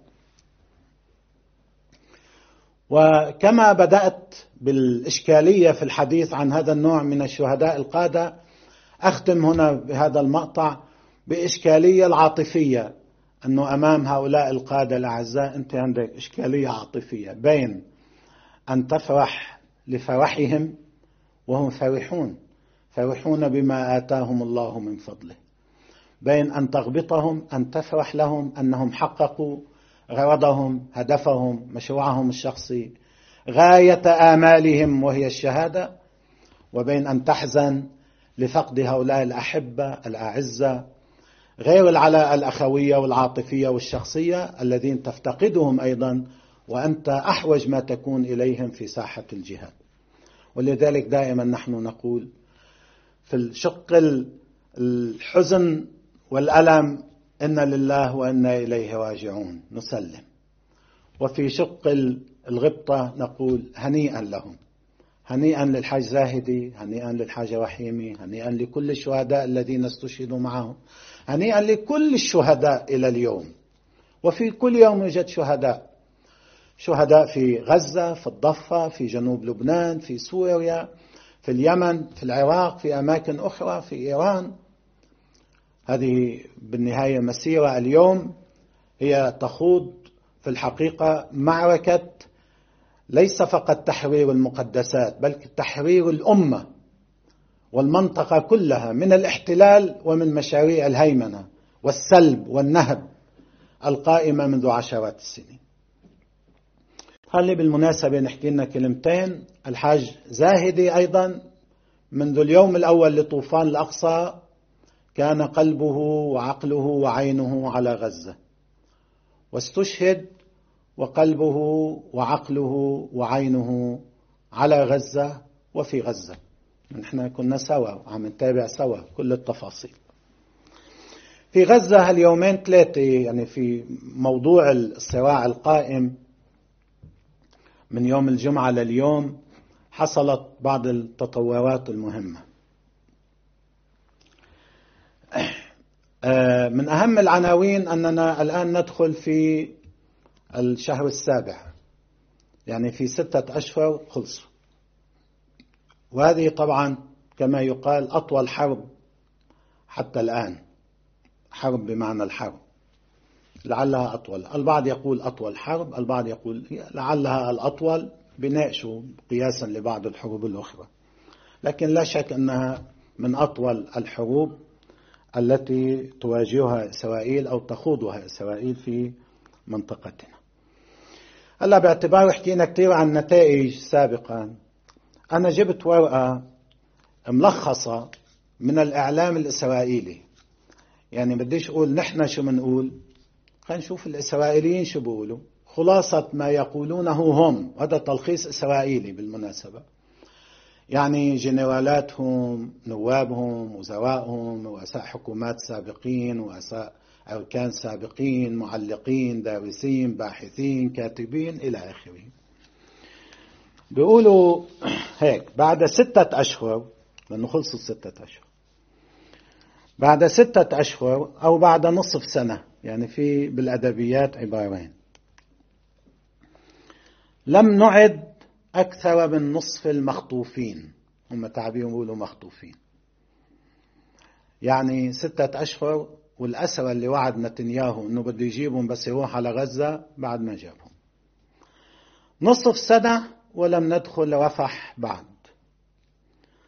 وكما بدأت بالإشكالية في الحديث عن هذا النوع من الشهداء القادة، أختم هنا بهذا المقطع بإشكالية العاطفية، أنه أمام هؤلاء القادة الأعزاء أنت عندك إشكالية عاطفية بين أن تفرح لفرحهم وهم فرحون فرحون بما آتاهم الله من فضله، بين أن تغبطهم، أن تفرح لهم أنهم حققوا غرضهم، هدفهم، مشروعهم الشخصي، غاية آمالهم وهي الشهادة، وبين أن تحزن لفقد هؤلاء الأحبة الأعزة غير العلاء الأخوية والعاطفية والشخصية الذين تفتقدهم أيضا وأنت أحوج ما تكون إليهم في ساحة الجهاد. ولذلك دائما نحن نقول في الشق الحزن والألم إن لله وإنا إليه راجعون، نسلم. وفي شق الغبطة نقول هنيئا لهم، هنيئا للحاج زاهدي، هنيئا للحاج رحيمي، هنيئا لكل الشهداء الذين استشهدوا معهم، هنيئا لكل الشهداء إلى اليوم. وفي كل يوم يوجد شهداء، شهداء في غزة، في الضفة، في جنوب لبنان، في سوريا، في اليمن، في العراق، في أماكن أخرى، في إيران. هذه بالنهاية مسيرة اليوم هي تخوض في الحقيقة معركة ليس فقط تحرير المقدسات، بل تحرير الأمة والمنطقة كلها من الاحتلال ومن مشاريع الهيمنة والسلب والنهب القائمة منذ عشرات السنين. خلي بالمناسبة نحكي لنا كلمتين. الحاج زاهدي أيضا منذ اليوم الأول لطوفان الأقصى كان قلبه وعقله وعينه على غزة، واستشهد وقلبه وعقله وعينه على غزة وفي غزة. نحن كنا سوا عم نتابع سوا كل التفاصيل. في غزة هاليومين ثلاثة يعني في موضوع الصراع القائم من يوم الجمعة لليوم حصلت بعض التطورات المهمة. من أهم العناوين أننا الآن ندخل في الشهر السابع، يعني في ستة أشهر خلصوا، وهذه طبعا كما يقال أطول حرب حتى الآن، حرب بمعنى الحرب، لعلها أطول. البعض يقول أطول حرب، البعض يقول لعلها الأطول، بناقشوا قياسا لبعض الحروب الأخرى، لكن لا شك أنها من أطول الحروب التي تواجهها إسرائيل أو تخوضها إسرائيل في منطقتنا. هلا باعتبار حكينا كثير عن نتائج سابقا، أنا جبت ورقة ملخصة من الإعلام الإسرائيلي، يعني بديش أقول نحن شو منقول، خلينا نشوف الإسرائيليين شو بيقولوا، خلاصة ما يقولونه هم، هذا تلخيص إسرائيلي بالمناسبة، يعني جنرالاتهم، نوابهم، وزرائهم، رؤساء حكومات سابقين، رؤساء أركان سابقين، معلقين، دارسين، باحثين، كاتبين إلى آخره. بيقولوا هيك: بعد ستة أشهر، لأنه خلصوا ستة أشهر، بعد ستة أشهر أو بعد نصف سنة، يعني في بالأدبيات عبارين، لم نعد أكثر من نصف المخطوفين. هم تعبيرهم يقولوا مخطوفين، يعني ستة أشهر والأسرى اللي وعد نتنياهو أنه بده يجيبهم بس يروح على غزة بعد ما جابهم. نصف سنة ولم ندخل رفح بعد.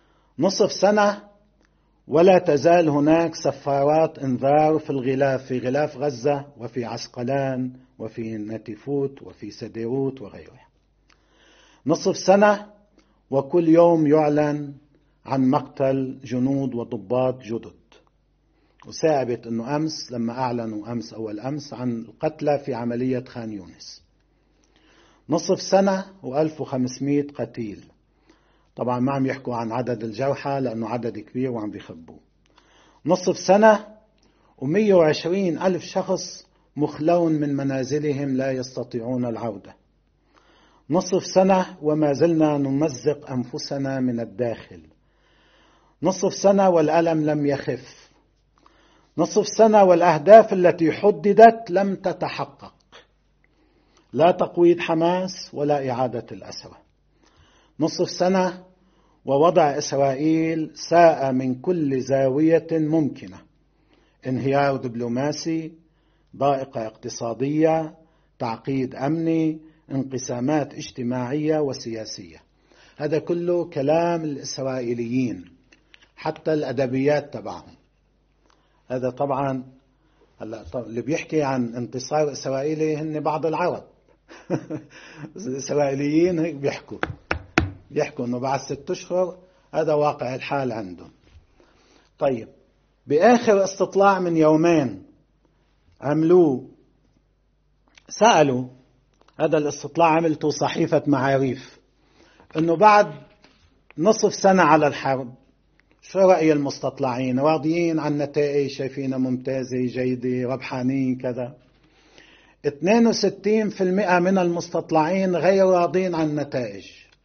نصف سنة ولا تزال هناك صفارات انذار في الغلاف، في غلاف غزة وفي عسقلان وفي نتيفوت وفي سديروت وغيرها. نصف سنة وكل يوم يعلن عن مقتل جنود وضباط جدد. وثابت أنه أمس لما أعلنوا أمس أول أمس عن القتلى في عملية خان يونس. نصف سنة وألف وخمسمائة قتيل. طبعا ما عم يحكوا عن عدد الجرحى لأنه عدد كبير وعم بيخبوه. نصف سنة ومئة وعشرين ألف شخص مخلون من منازلهم لا يستطيعون العودة. نصف سنة وما زلنا نمزق أنفسنا من الداخل. نصف سنة والألم لم يخف. نصف سنة والأهداف التي حددت لم تتحقق، لا تقويض حماس ولا إعادة الأسرى. نصف سنة ووضع إسرائيل ساء من كل زاوية ممكنة: انهيار دبلوماسي، ضائقة اقتصادية، تعقيد أمني، انقسامات اجتماعية وسياسية. هذا كله كلام الإسرائيليين، حتى الأدبيات تبعهم. هذا طبعا هلا اللي بيحكي عن انتصار إسرائيلي هن بعض العرب. الإسرائيليين هيك بيحكوا بيحكوا إنه بعد ست أشهر هذا واقع الحال عندهم. طيب، بآخر استطلاع من يومين عملوه، سألوا، هذا الاستطلاع عملته صحيفة معاريف، إنه بعد نصف سنة على الحرب شو رأي المستطلعين؟ راضيين عن النتائج؟ شايفينها ممتازة جيدة ربحانين كذا؟ اثنين وستين بالمئة من المستطلعين غير راضين عن النتائج،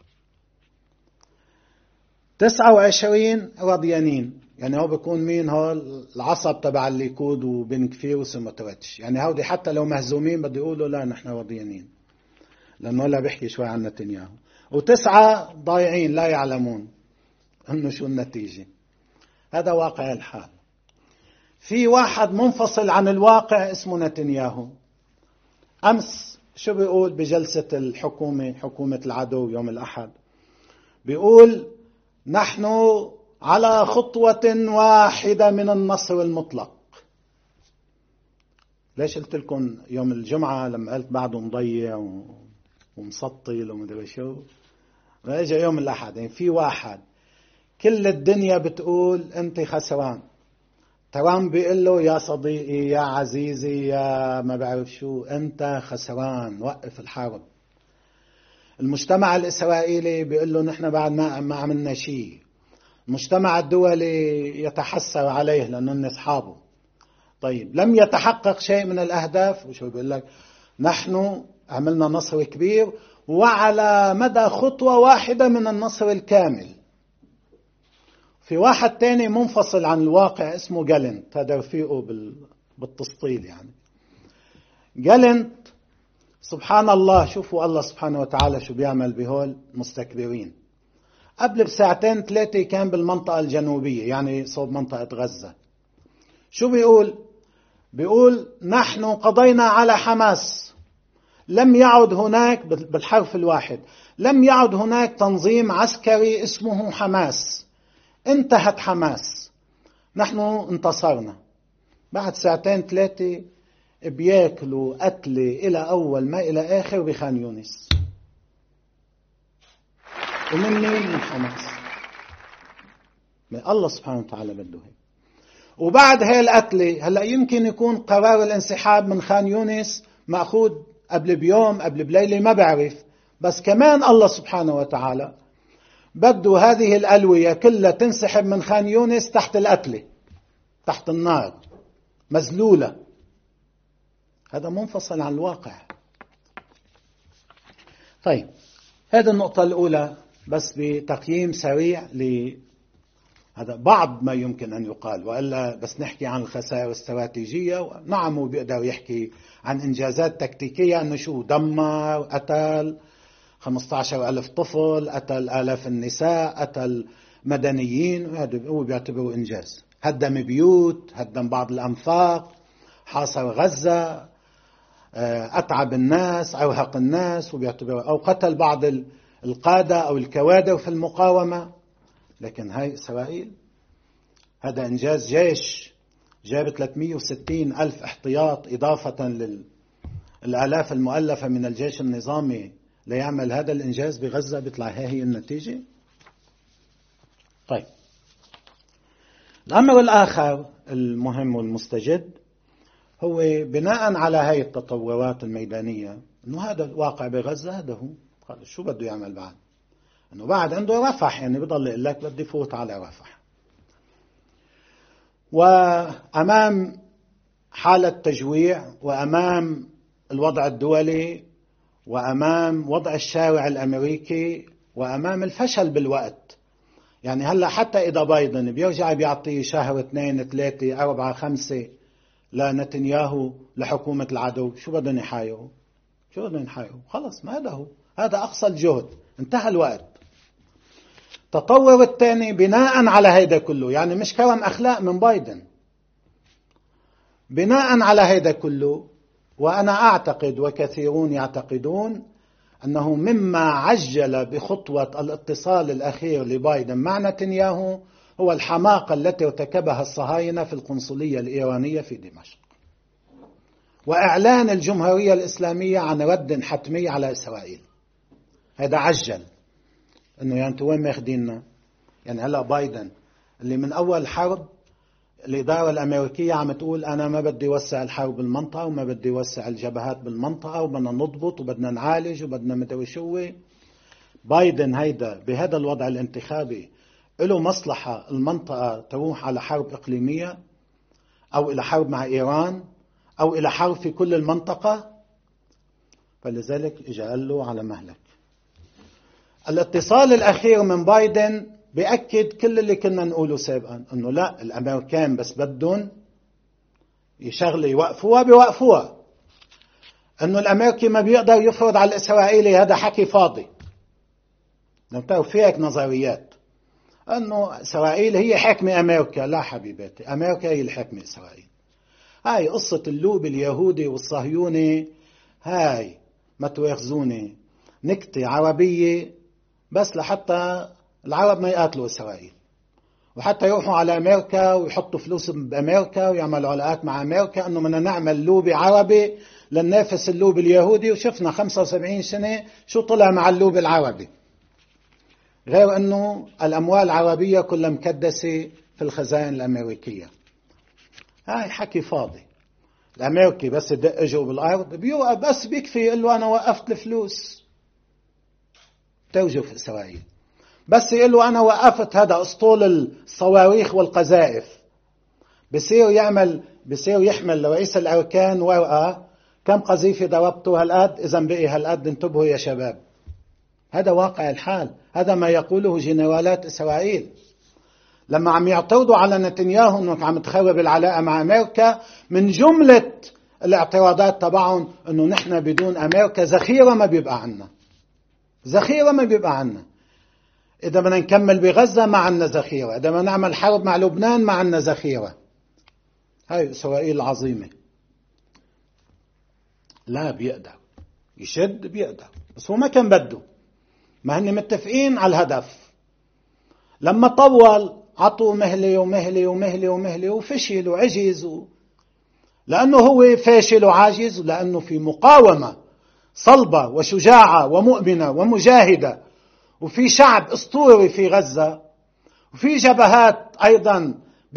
تسعة وعشرين راضيانين. يعني هو بيكون مين؟ هو العصب تبع الليكود وبن كفير وسموتريتش. يعني هودي حتى لو مهزومين بده يقولوا لا نحن راضيانين، لأنه لا بيحكي شوي عن نتنياهو. وتسعة ضايعين لا يعلمون انه شو النتيجة. هذا واقع الحال. في واحد منفصل عن الواقع اسمه نتنياهو. أمس شو بيقول بجلسة الحكومة، حكومة العدو يوم الأحد؟ بيقول نحن على خطوة واحدة من النصر المطلق. ليش قلت لكم يوم الجمعة لما قلت بعده مضيع ومسطل ومدري شو؟ اجى يوم الأحد. يعني في واحد كل الدنيا بتقول أنت خسران. ترامب بيقول له يا صديقي يا عزيزي يا ما بعرف شو، أنت خسران، وقف الحرب. المجتمع الإسرائيلي بيقول له نحن بعد ما ما عملنا شيء. المجتمع الدولي يتحسر عليه لأنهم أصحابه. طيب، لم يتحقق شيء من الأهداف، وشو بيقول لك؟ نحن عملنا نصر كبير وعلى مدى خطوة واحدة من النصر الكامل. في واحد تاني منفصل عن الواقع اسمه جالنت، هذا رفيقه بالتسطيل. يعني جالنت سبحان الله، شوفوا الله سبحانه وتعالى شو بيعمل بهول مستكبرين. قبل بساعتين ثلاثة كان بالمنطقة الجنوبية، يعني صوب منطقة غزة. شو بيقول؟ بيقول نحن قضينا على حماس، لم يعد هناك، بالحرف الواحد، لم يعد هناك تنظيم عسكري اسمه حماس، انتهت حماس، نحن انتصرنا. بعد ساعتين ثلاثة بياكلوا قتلة إلى أول ما إلى آخر بخان يونس. ومن مين؟ من حماس. من الله سبحانه وتعالى بده هيك. وبعد هاي القتلة هلأ يمكن يكون قرار الانسحاب من خان يونس مأخوذ قبل بيوم قبل بليلة ما بعرف، بس كمان الله سبحانه وتعالى بده هذه الألوية كلها تنسحب من خان يونس تحت القتلة، تحت النار، مزلولة. هذا منفصل عن الواقع. طيب، هذه النقطة الأولى بس بتقييم سريع لهذا بعض ما يمكن أن يقال، وإلا بس نحكي عن الخسائر الاستراتيجية. نعم، وبيقدر يحكي عن إنجازات تكتيكية، أنه شو دمر، قتل خمسة عشر ألف طفل، قتل آلاف النساء، قتل مدنيين، هذا هو بيعتبره إنجاز. هدم بيوت، هدم بعض الأنفاق، حاصر غزة، أتعب الناس، أرهق الناس، وبيعتبره، أو قتل بعض القادة أو الكوادر في المقاومة. لكن هاي إسرائيل، هذا إنجاز جيش جاب ثلاثمئة وستين ألف احتياط إضافة للآلاف المؤلفة من الجيش النظامي ليعمل هذا الإنجاز بغزة. بيطلع هي هي النتيجة. طيب، الأمر الآخر المهم والمستجد هو بناء على هاي التطورات الميدانية إنه هذا الواقع بغزة هذا هو. قال شو بده يعمل بعد؟ إنه بعد عنده رفح، يعني بضل يقول لك بدي فوت على رفح. وأمام حالة تجويع، وأمام الوضع الدولي، وأمام وضع الشارع الأمريكي، وأمام الفشل بالوقت، يعني هلأ حتى إذا بايدن بيرجع بيعطيه شهر اثنين ثلاثة أربعة خمسة لنتنياهو لحكومة العدو، شو بدهم يحايروا؟ شو بدهم يحايروا؟ خلص، ما هذا هو، هذا أقصى الجهد، انتهى الوقت. تطور الثاني بناء على هيدا كله، يعني مش كرم أخلاق من بايدن، بناء على هيدا كله. وأنا أعتقد وكثيرون يعتقدون أنه مما عجل بخطوة الاتصال الأخير لبايدن مع نتنياهو هو الحماقة التي ارتكبها الصهاينة في القنصلية الإيرانية في دمشق، وإعلان الجمهورية الإسلامية عن رد حتمي على إسرائيل. هذا عجل أنه يعني وين ماخديننا؟ يعني هلأ بايدن اللي من أول حرب الإدارة الأمريكية عم تقول أنا ما بدي وسع الحرب بالمنطقة وما بدي وسع الجبهات بالمنطقة وبدنا نضبط وبدنا نعالج وبدنا مدري شو. بايدن هيدا بهذا الوضع الانتخابي له مصلحة المنطقة تروح على حرب إقليمية أو إلى حرب مع إيران أو إلى حرب في كل المنطقة؟ فلذلك إجا قال له على مهلك. الاتصال الأخير من بايدن بيأكد كل اللي كنا نقوله سابقا، أنه لا، الأمريكان بس بدهم يشغلوا يوقفوها بيوقفوها، أنه الأمريكي ما بيقدر يفرض على الإسرائيلي، هذا حكي فاضي. نبتعوا فيك نظريات أنه إسرائيل هي حكمة أمريكا. لا حبيباتي، أمريكا هي الحكمة إسرائيل. هاي قصة اللوب اليهودي والصهيوني، هاي ما تواخذوني نكتة عربية بس لحتى العرب ما يقاتلوا إسرائيل، وحتى يروحوا على أمريكا ويحطوا فلوسهم بأمريكا ويعملوا علاقات مع أمريكا أنه بدنا نعمل لوبي عربي لننافس اللوب اليهودي. وشفنا خمسة وسبعين سنة شو طلع مع اللوب العربي، غير أنه الأموال العربية كلها مكدسة في الخزائن الأمريكية. هاي حكي فاضي. الأمريكي بس يدق اجره بالأرض بيوقف، بس بيكفي يقول له أنا وقفت الفلوس توجه في إسرائيل، بس يقول له أنا وقفت هذا أسطول الصواريخ والقذائف. بصير يعمل بصير يحمل لرئيس الأركان ورقة كم قذيفة ضربته هالقد، إذا بقي هالقد، انتبهوا يا شباب. هذا واقع الحال، هذا ما يقوله جنرالات إسرائيل لما عم يعترضوا على نتنياهو أنه عم تخرب العلاقة مع أمريكا. من جملة الاعتراضات تبعهم أنه نحن بدون أمريكا ذخيرة ما بيبقى عنا، ذخيرة ما بيبقى عنا. إذا بدنا نكمل بغزة ما عنا ذخيرة، إذا بدنا نعمل حرب مع لبنان ما عنا ذخيرة. هاي إسرائيل العظيمة. لا، بيقدر يشد، بيقدر، بس هو ما كان بده. ما هن متفقين على الهدف. لما طول عطوا مهلة ومهلة ومهلة ومهلة وفشل وعجز، لأنه هو فاشل وعاجز، لأنه في مقاومة صلبة وشجاعة ومؤمنة ومجاهدة، وفي شعب أسطوري في غزة، وفي جبهات أيضا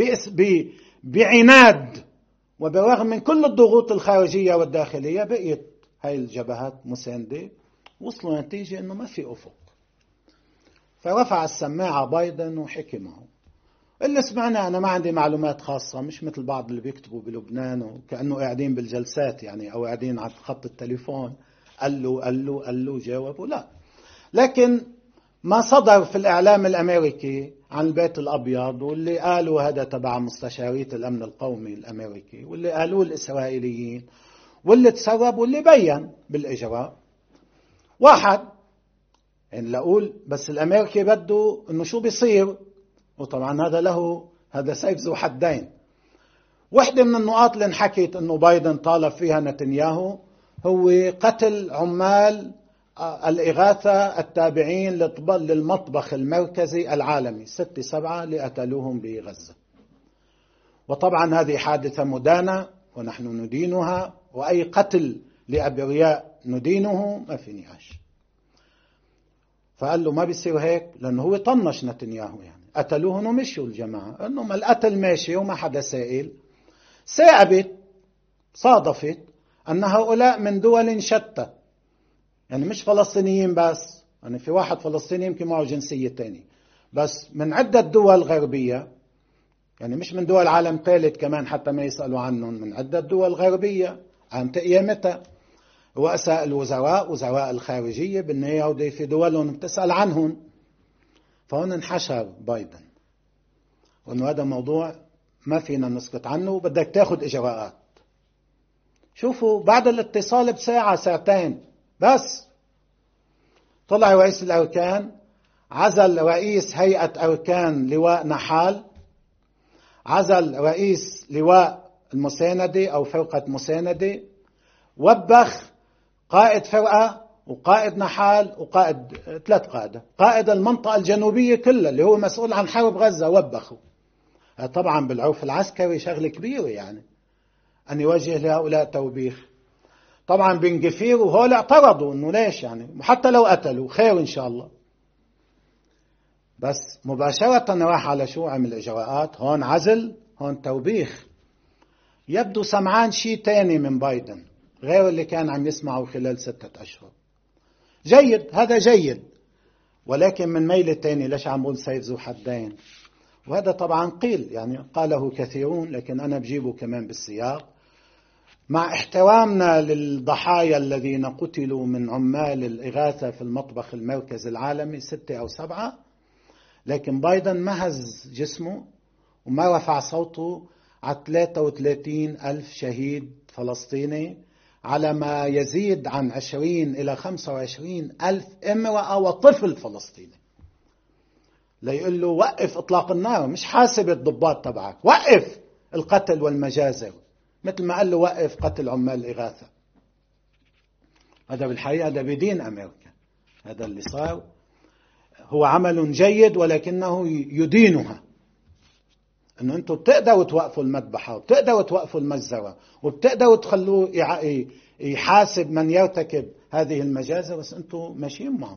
بعناد، وبرغم من كل الضغوط الخارجية والداخلية بقيت هاي الجبهات مساندة. وصلوا نتيجة أنه ما في أفق. فرفع السماعة بايدن وحكي معه. اللي سمعنا، أنا ما عندي معلومات خاصة، مش مثل بعض اللي بيكتبوا بلبنان وكأنه قاعدين بالجلسات يعني، أو قاعدين على خط التليفون قال له قال له قال له جاوبوا. لا، لكن ما صدر في الإعلام الأمريكي عن البيت الأبيض، واللي قالوا هذا تبع مستشارية الأمن القومي الأمريكي، واللي قالوه الإسرائيليين، واللي تسرب، واللي بيّن بالإجراء، واحد يعني لأقول بس الأمريكي بده إنه شو بيصير. وطبعا هذا له هذا سيف ذو حدين. واحدة من النقاط اللي انحكت إنه بايدن طالب فيها نتنياهو هو قتل عمال الإغاثة التابعين للمطبخ المركزي العالمي، ستة سبعة اللي قتلوهم بغزة. وطبعا هذه حادثة مدانة ونحن ندينها، وأي قتل لأبرياء ندينه، ما في نقاش. فقال له ما بيصير هيك، لأنه هو طنش نتنياهو، يعني قتلوهن ومشوا الجماعة، أنه ما القتل ماشي وما حدا سائل. ثابت صادفت أن هؤلاء من دول شتى، يعني مش فلسطينيين بس، يعني في واحد فلسطيني يمكن معه جنسية تانية، بس من عدة دول غربية، يعني مش من دول عالم ثالث كمان حتى ما يسألوا عنهم، من عدة دول غربية. عام قيامتها رؤساء الوزراء وزراء الخارجية بالنهاية في دولهم بتسأل عنهم. فهون انحشر بايدن، وأنه هذا موضوع ما فينا نسكت عنه وبدك تاخد إجراءات. شوفوا بعد الاتصال بساعة ساعتين بس طلع رئيس الأركان، عزل رئيس هيئة أركان لواء نحال، عزل رئيس لواء المساندة أو فرقة مساندة، وبخ قائد فرقة وقائد نحال وقائد ثلاث قادة، قائد المنطقة الجنوبية كلها اللي هو مسؤول عن حرب غزة وبخه. طبعا بالعرف العسكري شغلة كبيرة يعني أن يوجه لهؤلاء توبيخ. طبعا بن غفير وهؤلاء اعترضوا أنه ليش يعني، حتى لو قتلوا خير إن شاء الله، بس مباشرة راح على شو عمل إجراءات، هون عزل هون توبيخ. يبدو سمعان شيء تاني من بايدن غير اللي كان عم يسمعه خلال ستة أشهر. جيد، هذا جيد، ولكن من ميل التاني ليش عم بقول سيف ذو حدين؟ وهذا طبعا قيل، يعني قاله كثيرون، لكن أنا بجيبه كمان بالسياق. مع احترامنا للضحايا الذين قتلوا من عمال الإغاثة في المطبخ المركزي العالمي ستة أو سبعة، لكن بايدن ما هز جسمه وما رفع صوته على ثلاثة وثلاثين ألف شهيد فلسطيني، على ما يزيد عن عشرين إلى خمسة وعشرين ألف امرأة وطفل فلسطيني، ليقول له وقف إطلاق النار، مش حاسب الضباط تبعك، وقف القتل والمجازر، مثل ما قال له وقف قتل عمال الإغاثة. هذا بالحقيقة هذا بدين أمريكا، هذا اللي صار هو عمل جيد، ولكنه يدينها، أنه أنتم بتقدروا توقفوا المذبحة وبتقدروا توقفوا المجزرة وبتقدروا تخلوه يحاسب من يرتكب هذه المجازر، بس أنتم ماشيين معه.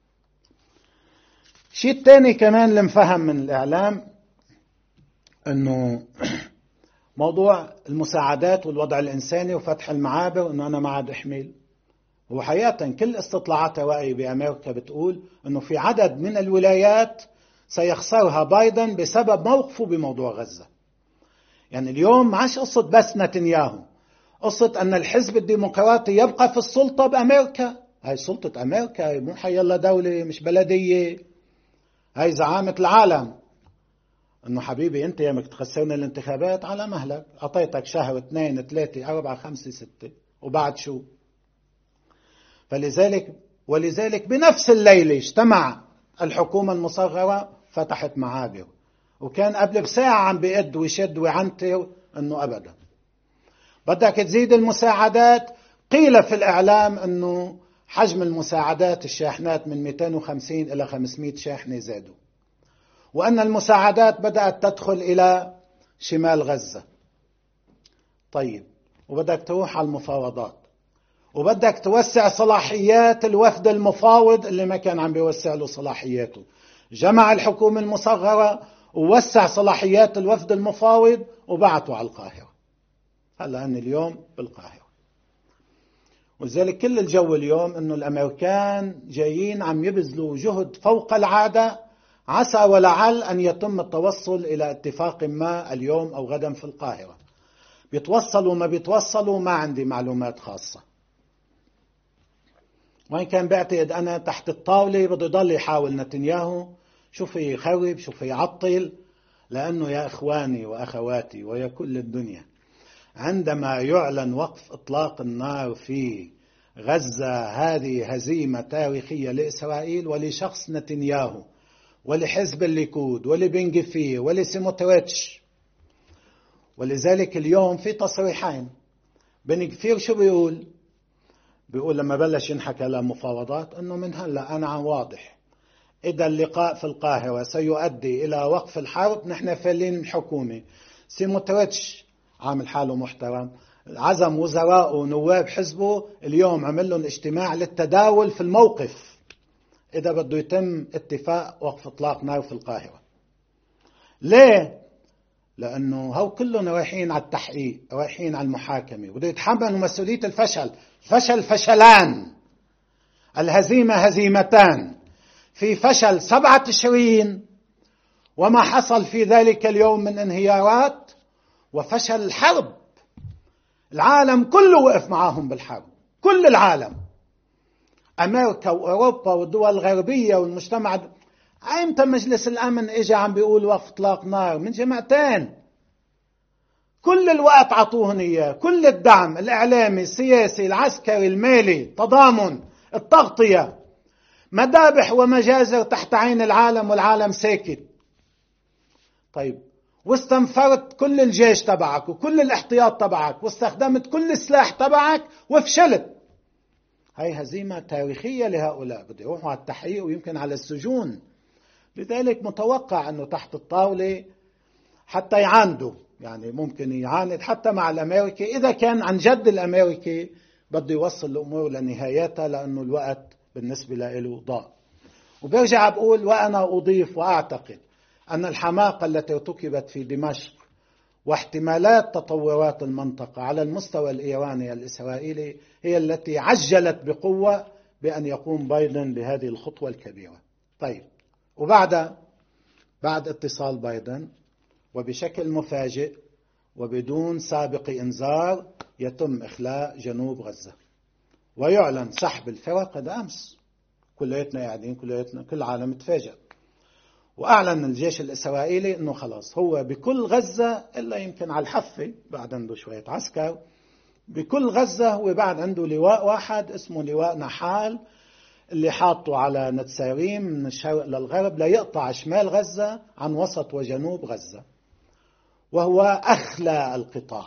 شيء الثاني كمان لنفهم من الإعلام أنه موضوع المساعدات والوضع الإنساني وفتح المعابر، أنه أنا ما عاد أحمل. وحقيقة كل استطلاعات الرأي بأمريكا بتقول أنه في عدد من الولايات سيخسرها بايدن بسبب موقفه بموضوع غزة. يعني اليوم معش قصة بس نتنياهو، قصة أن الحزب الديمقراطي يبقى في السلطة بأمريكا. هاي سلطة أمريكا، هاي مو حيالله دولة، مش بلدية، هاي زعامة العالم. أنه حبيبي أنت يامك تخسرنا الانتخابات على مهلك، أعطيتك شهر اثنين ثلاثة أربعة خمسة ستة وبعد شو. فلذلك ولذلك بنفس الليلة اجتمع الحكومة المصغرة فتحت معابر، وكان قبل بساعة عم بيقد ويشد ويعنتر أنه أبدا بدك تزيد المساعدات. قيل في الإعلام أنه حجم المساعدات الشاحنات من مئتين وخمسين إلى خمسمئة شاحنة زادوا، وأن المساعدات بدأت تدخل إلى شمال غزة. طيب، وبدك تروح على المفاوضات، وبدك توسع صلاحيات الوفد المفاوض اللي ما كان عم بيوسع له صلاحياته. جمع الحكومة المصغرة ووسع صلاحيات الوفد المفاوض وبعته على القاهرة. هلأ أن اليوم بالقاهرة، ولذلك كل الجو اليوم أنه الأمريكان جايين عم يبذلوا جهد فوق العادة، عسى ولعل أن يتم التوصل إلى اتفاق ما اليوم أو غدا في القاهرة. بيتوصلوا ما بيتوصلوا ما عندي معلومات خاصة، وإن كان بعتقد أنا تحت الطاولة بده يضل يحاول نتنياهو شوف يخرب شوف يعطل، لأنه يا إخواني وأخواتي ويا كل الدنيا، عندما يعلن وقف إطلاق النار في غزة هذه هزيمة تاريخية لإسرائيل ولشخص نتنياهو ولحزب الليكود ولبن غفير ولسموتريتش. ولذلك اليوم في تصريحين، بن غفير شو بيقول؟ بيقول لما بلش ينحكى لمفاوضات أنه من هلأ أنا عن واضح إذا اللقاء في القاهرة سيؤدي إلى وقف الحرب نحن فالين الحكومة. سيموتريتش عامل حاله محترم، عزم وزراء ونواب حزبه اليوم عمل لهم اجتماع للتداول في الموقف إذا بده يتم اتفاق وقف إطلاق نار في القاهرة. ليه؟ لأنه هو كلهم رايحين على التحقيق، رايحين على المحاكمة، وده يتحملوا مسؤولية الفشل. فشل فشلان، الهزيمة هزيمتان، في فشل سبعة تشرين وما حصل في ذلك اليوم من انهيارات، وفشل الحرب. العالم كله وقف معهم بالحرب، كل العالم، أمريكا وأوروبا والدول الغربية والمجتمع. ايمتى مجلس الأمن اجى عم بيقول وقف اطلاق نار؟ من جمعتين. كل الوقت عطوهن اياه، كل الدعم الاعلامي السياسي العسكري المالي، تضامن، التغطية، مذابح ومجازر تحت عين العالم والعالم ساكت. طيب واستنفرت كل الجيش تبعك وكل الاحتياط تبعك واستخدمت كل السلاح تبعك وفشلت. هاي هزيمة تاريخية لهؤلاء، بده يروحوا على التحقيق ويمكن على السجون. لذلك متوقع أنه تحت الطاولة حتى يعاندوا، يعني ممكن يعاند حتى مع الأمريكي إذا كان عن جد الأمريكي بده يوصل الأمور لنهايتها، لأنه الوقت بالنسبة له ضاق. وبرجع بقول وأنا أضيف وأعتقد أن الحماقة التي ارتكبت في دمشق واحتمالات تطورات المنطقة على المستوى الإيراني الإسرائيلي هي التي عجلت بقوة بأن يقوم بايدن بهذه الخطوة الكبيرة. طيب، وبعد بعد اتصال بايدن وبشكل مفاجئ وبدون سابق إنذار يتم إخلاء جنوب غزة ويعلن سحب الفرق. هذا أمس كليتنا قاعدين، كليتنا كل العالم تفاجأ. وأعلن الجيش الإسرائيلي أنه خلاص هو بكل غزة إلا يمكن على الحفة بعد عنده شوية عسكر، بكل غزة هو بعد عنده لواء واحد اسمه لواء نحال اللي حاطه على نتساريم من الشرق للغرب ليقطع شمال غزة عن وسط وجنوب غزة، وهو أخلى القطاع.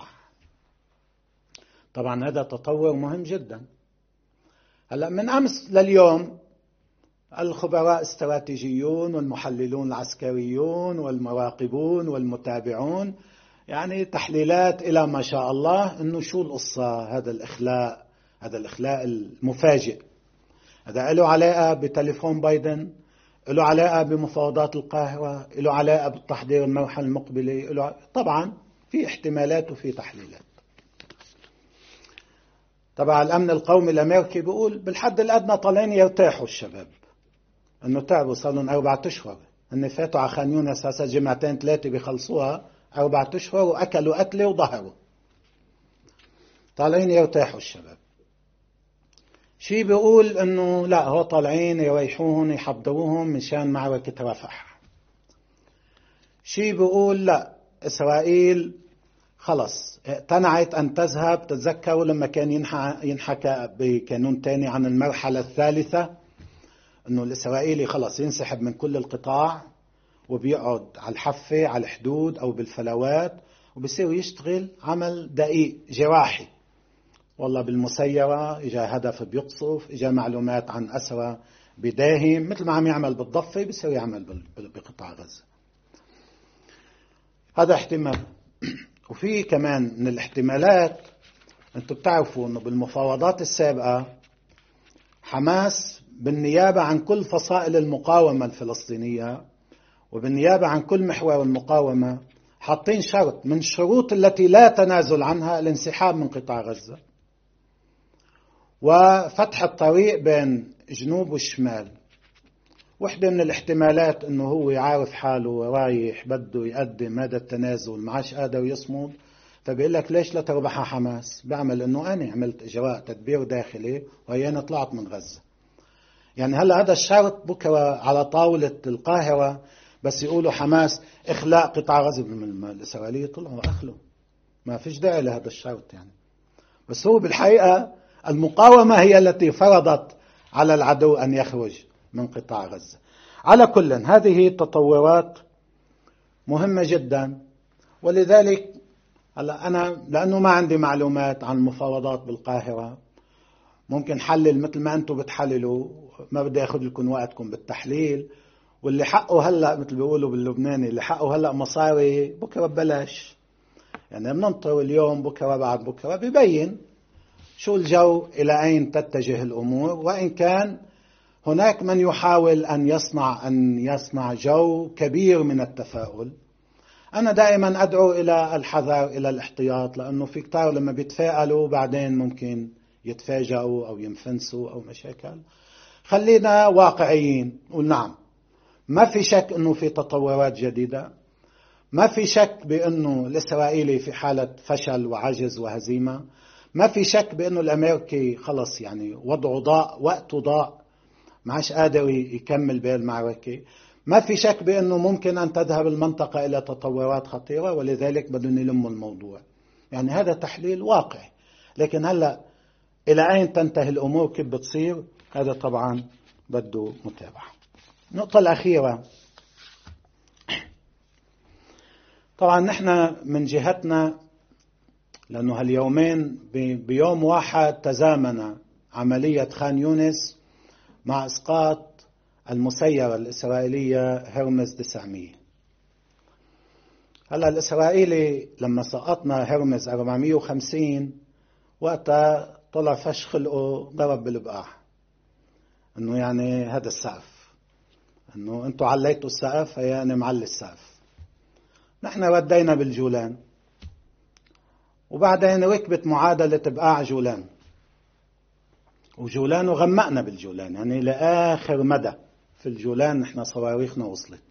طبعا هذا تطور مهم جدا. هلأ من أمس لليوم الخبراء الاستراتيجيون والمحللون العسكريون والمراقبون والمتابعون يعني تحليلات إلى ما شاء الله إنه شو القصة هذا الإخلاء، هذا الإخلاء المفاجئ. هذا له علاقة بتليفون بايدن، له علاقة بمفاوضات القاهرة، له علاقة بالتحضير المرحلة المقبلة، له طبعا في احتمالات وفي تحليلات. طبعا الأمن القومي الأمريكي بيقول بالحد الأدنى طالعين يرتاحوا الشباب، انه تعبوا صار لهم اربعة اشهر، ان فاتوا على خان يونس هسه جمعتين ثلاثه بيخلصوها، اربعة اشهر واكلوا اكله وظهروا، طالعين يرتاحوا الشباب. شي بيقول انه لا، هو طالعين يريحوهم يحضروهم مشان معركه رفح. شي بيقول لا، اسرائيل خلص اقتنعت ان تذهب. تتذكروا لما كان ينحكى بقانون تاني عن المرحله الثالثه، انه الاسرائيلي خلص ينسحب من كل القطاع وبيقعد على الحفة على الحدود او بالفلوات وبصير يشتغل عمل دقيق جراحي. والله بالمسيرة اجا هدف بيقصف، اجا معلومات عن اسرى بداهم، مثل ما عم يعمل بالضفة بصير يعمل بقطاع غزة. هذا احتمال. وفي كمان من الاحتمالات، انتم بتعرفوا انه بالمفاوضات السابقة حماس بالنيابة عن كل فصائل المقاومة الفلسطينية وبالنيابة عن كل محور المقاومة حاطين شرط من الشروط التي لا تنازل عنها الانسحاب من قطاع غزة وفتح الطريق بين جنوب والشمال. واحدة من الاحتمالات انه هو يعرف حاله رايح بده يقدم هذا التنازل معاش قادر يصمد، فبيقول لك ليش لا تربحها حماس؟ بعمل انه انا عملت اجراء تدبير داخلي وهي انا طلعت من غزة. يعني هلا هذا الشرط بكرة على طاولة القاهرة، بس يقولوا حماس اخلاء قطاع غزة، الاسرائيليين طلعوا اخلوا، ما فيش داعي لهذا الشرط يعني. بس هو بالحقيقة المقاومة هي التي فرضت على العدو ان يخرج من قطاع غزة. على كل هذه تطورات مهمة جدا. ولذلك هلا أنا لأنه ما عندي معلومات عن المفاوضات بالقاهرة ممكن حلل مثل ما أنتم بتحللوا، ما بدي أخذ لكم وقتكم بالتحليل. واللي حقه هلأ مثل بيقولوا باللبناني، اللي حقه هلأ مصاري بكرة ببلاش. يعني بننطر اليوم بكرة بعد بكرة بيبين شو الجو، إلى أين تتجه الأمور. وإن كان هناك من يحاول أن يصنع أن يصنع جو كبير من التفاؤل، أنا دائما أدعو إلى الحذر، إلى الاحتياط، لأنه في كتار لما بيتفائلوا بعدين ممكن يتفاجئوا أو ينفنسوا أو مشاكل. خلينا واقعيين. ونعم، ما في شك أنه في تطورات جديدة، ما في شك بأنه الإسرائيلي في حالة فشل وعجز وهزيمة، ما في شك بأنه الأمريكي خلص يعني وضعه ضاع، وقته ضاع، ما عادش قادر يكمل بالمعركة. ما في شك بأنه ممكن أن تذهب المنطقة إلى تطورات خطيرة، ولذلك بدهم يلموا الموضوع. يعني هذا تحليل واقعي. لكن هلأ إلى أين تنتهي الأمور، كيف بتصير، هذا طبعا بده متابعة. النقطة الأخيرة، طبعا نحن من جهتنا، لأنه هاليومين بيوم واحد تزامن عملية خان يونس مع إسقاط المسيرة الإسرائيلية هرمز تسعمية. هلا الإسرائيلي لما سقطنا هرمز أربعمية وخمسين وقتها طلع فش خلقه ضرب بالبقاع، إنه يعني هذا السقف، إنه أنتوا عليتوا السقف، هي أنا معلي السقف. نحن ردينا بالجولان، وبعدين ركبت معادلة بقاع جولان، وجولان وغمقنا بالجولان، يعني لآخر مدى في الجولان نحن صواريخنا وصلت.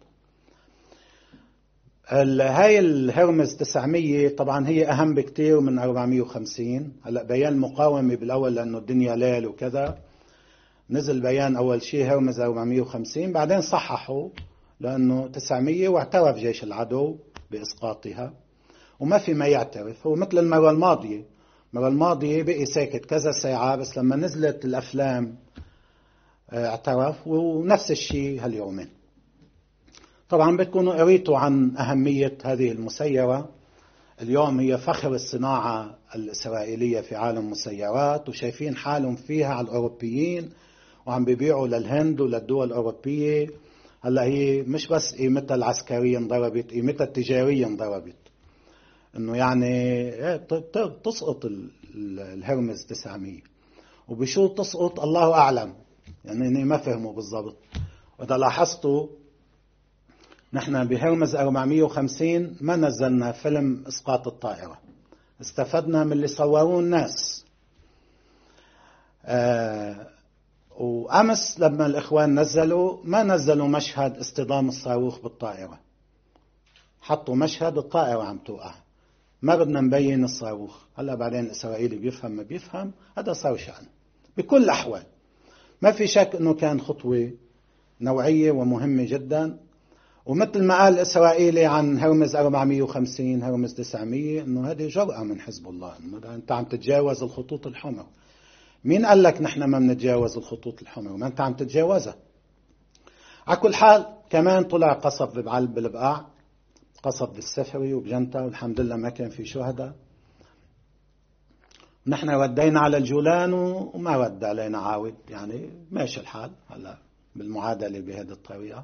هاي الهرمز تسعمية طبعا هي أهم بكتير من أربعمية وخمسين. هلأ بيان مقاومة بالأول لأنه الدنيا ليل وكذا، نزل بيان أول شيء هرمز أربعمية وخمسين، بعدين صححوا لأنه تسعمية، واعترف جيش العدو بإسقاطها، وما في ما يعترف. هو مثل المرة الماضية، المرة الماضية بقي ساكت كذا ساعة، بس لما نزلت الأفلام اعترف، ونفس الشيء هاليومين. طبعا بتكونوا قريتوا عن أهمية هذه المسيرة. اليوم هي فخر الصناعة الإسرائيلية في عالم مسيرات، وشايفين حالهم فيها على الأوروبيين، وعم بيبيعوا للهند وللدول الأوروبية. هلا هي مش بس قيمتها العسكرية انضربت، قيمتها التجارية انضربت، انه يعني تسقط الهرمز تسعمية. وبشو تسقط الله أعلم، يعني ما فهموا بالضبط. وإذا لاحظتوا نحن بهرمز أربعمية وخمسين ما نزلنا فيلم إسقاط الطائرة، استفدنا من اللي صوروه الناس. آه وأمس لما الإخوان نزلوا، ما نزلوا مشهد اصطدام الصاروخ بالطائرة، حطوا مشهد الطائرة عم توقع، ما بدنا نبين الصاروخ. هلا بعدين الإسرائيلي بيفهم ما بيفهم، هذا صار شأن. بكل الأحوال ما في شك أنه كان خطوة نوعية ومهمة جدا. ومثل ما قال الإسرائيلي عن هرمز أربعمية وخمسين هرمز تسعمية، أنه هذه جرأة من حزب الله، أنه أنت عم تتجاوز الخطوط الحمر. مين قال لك نحن ما بنتجاوز الخطوط الحمر؟ ما أنت عم تتجاوزها. على كل حال كمان طلع قصف بعلب بالبقاع، قصف بالسفري وبجنتا، والحمد لله ما كان في شهداء. نحن ردينا على الجولان وما رد علينا عاود، يعني ماشي الحال هلا بالمعادلة بهذه الطريقة.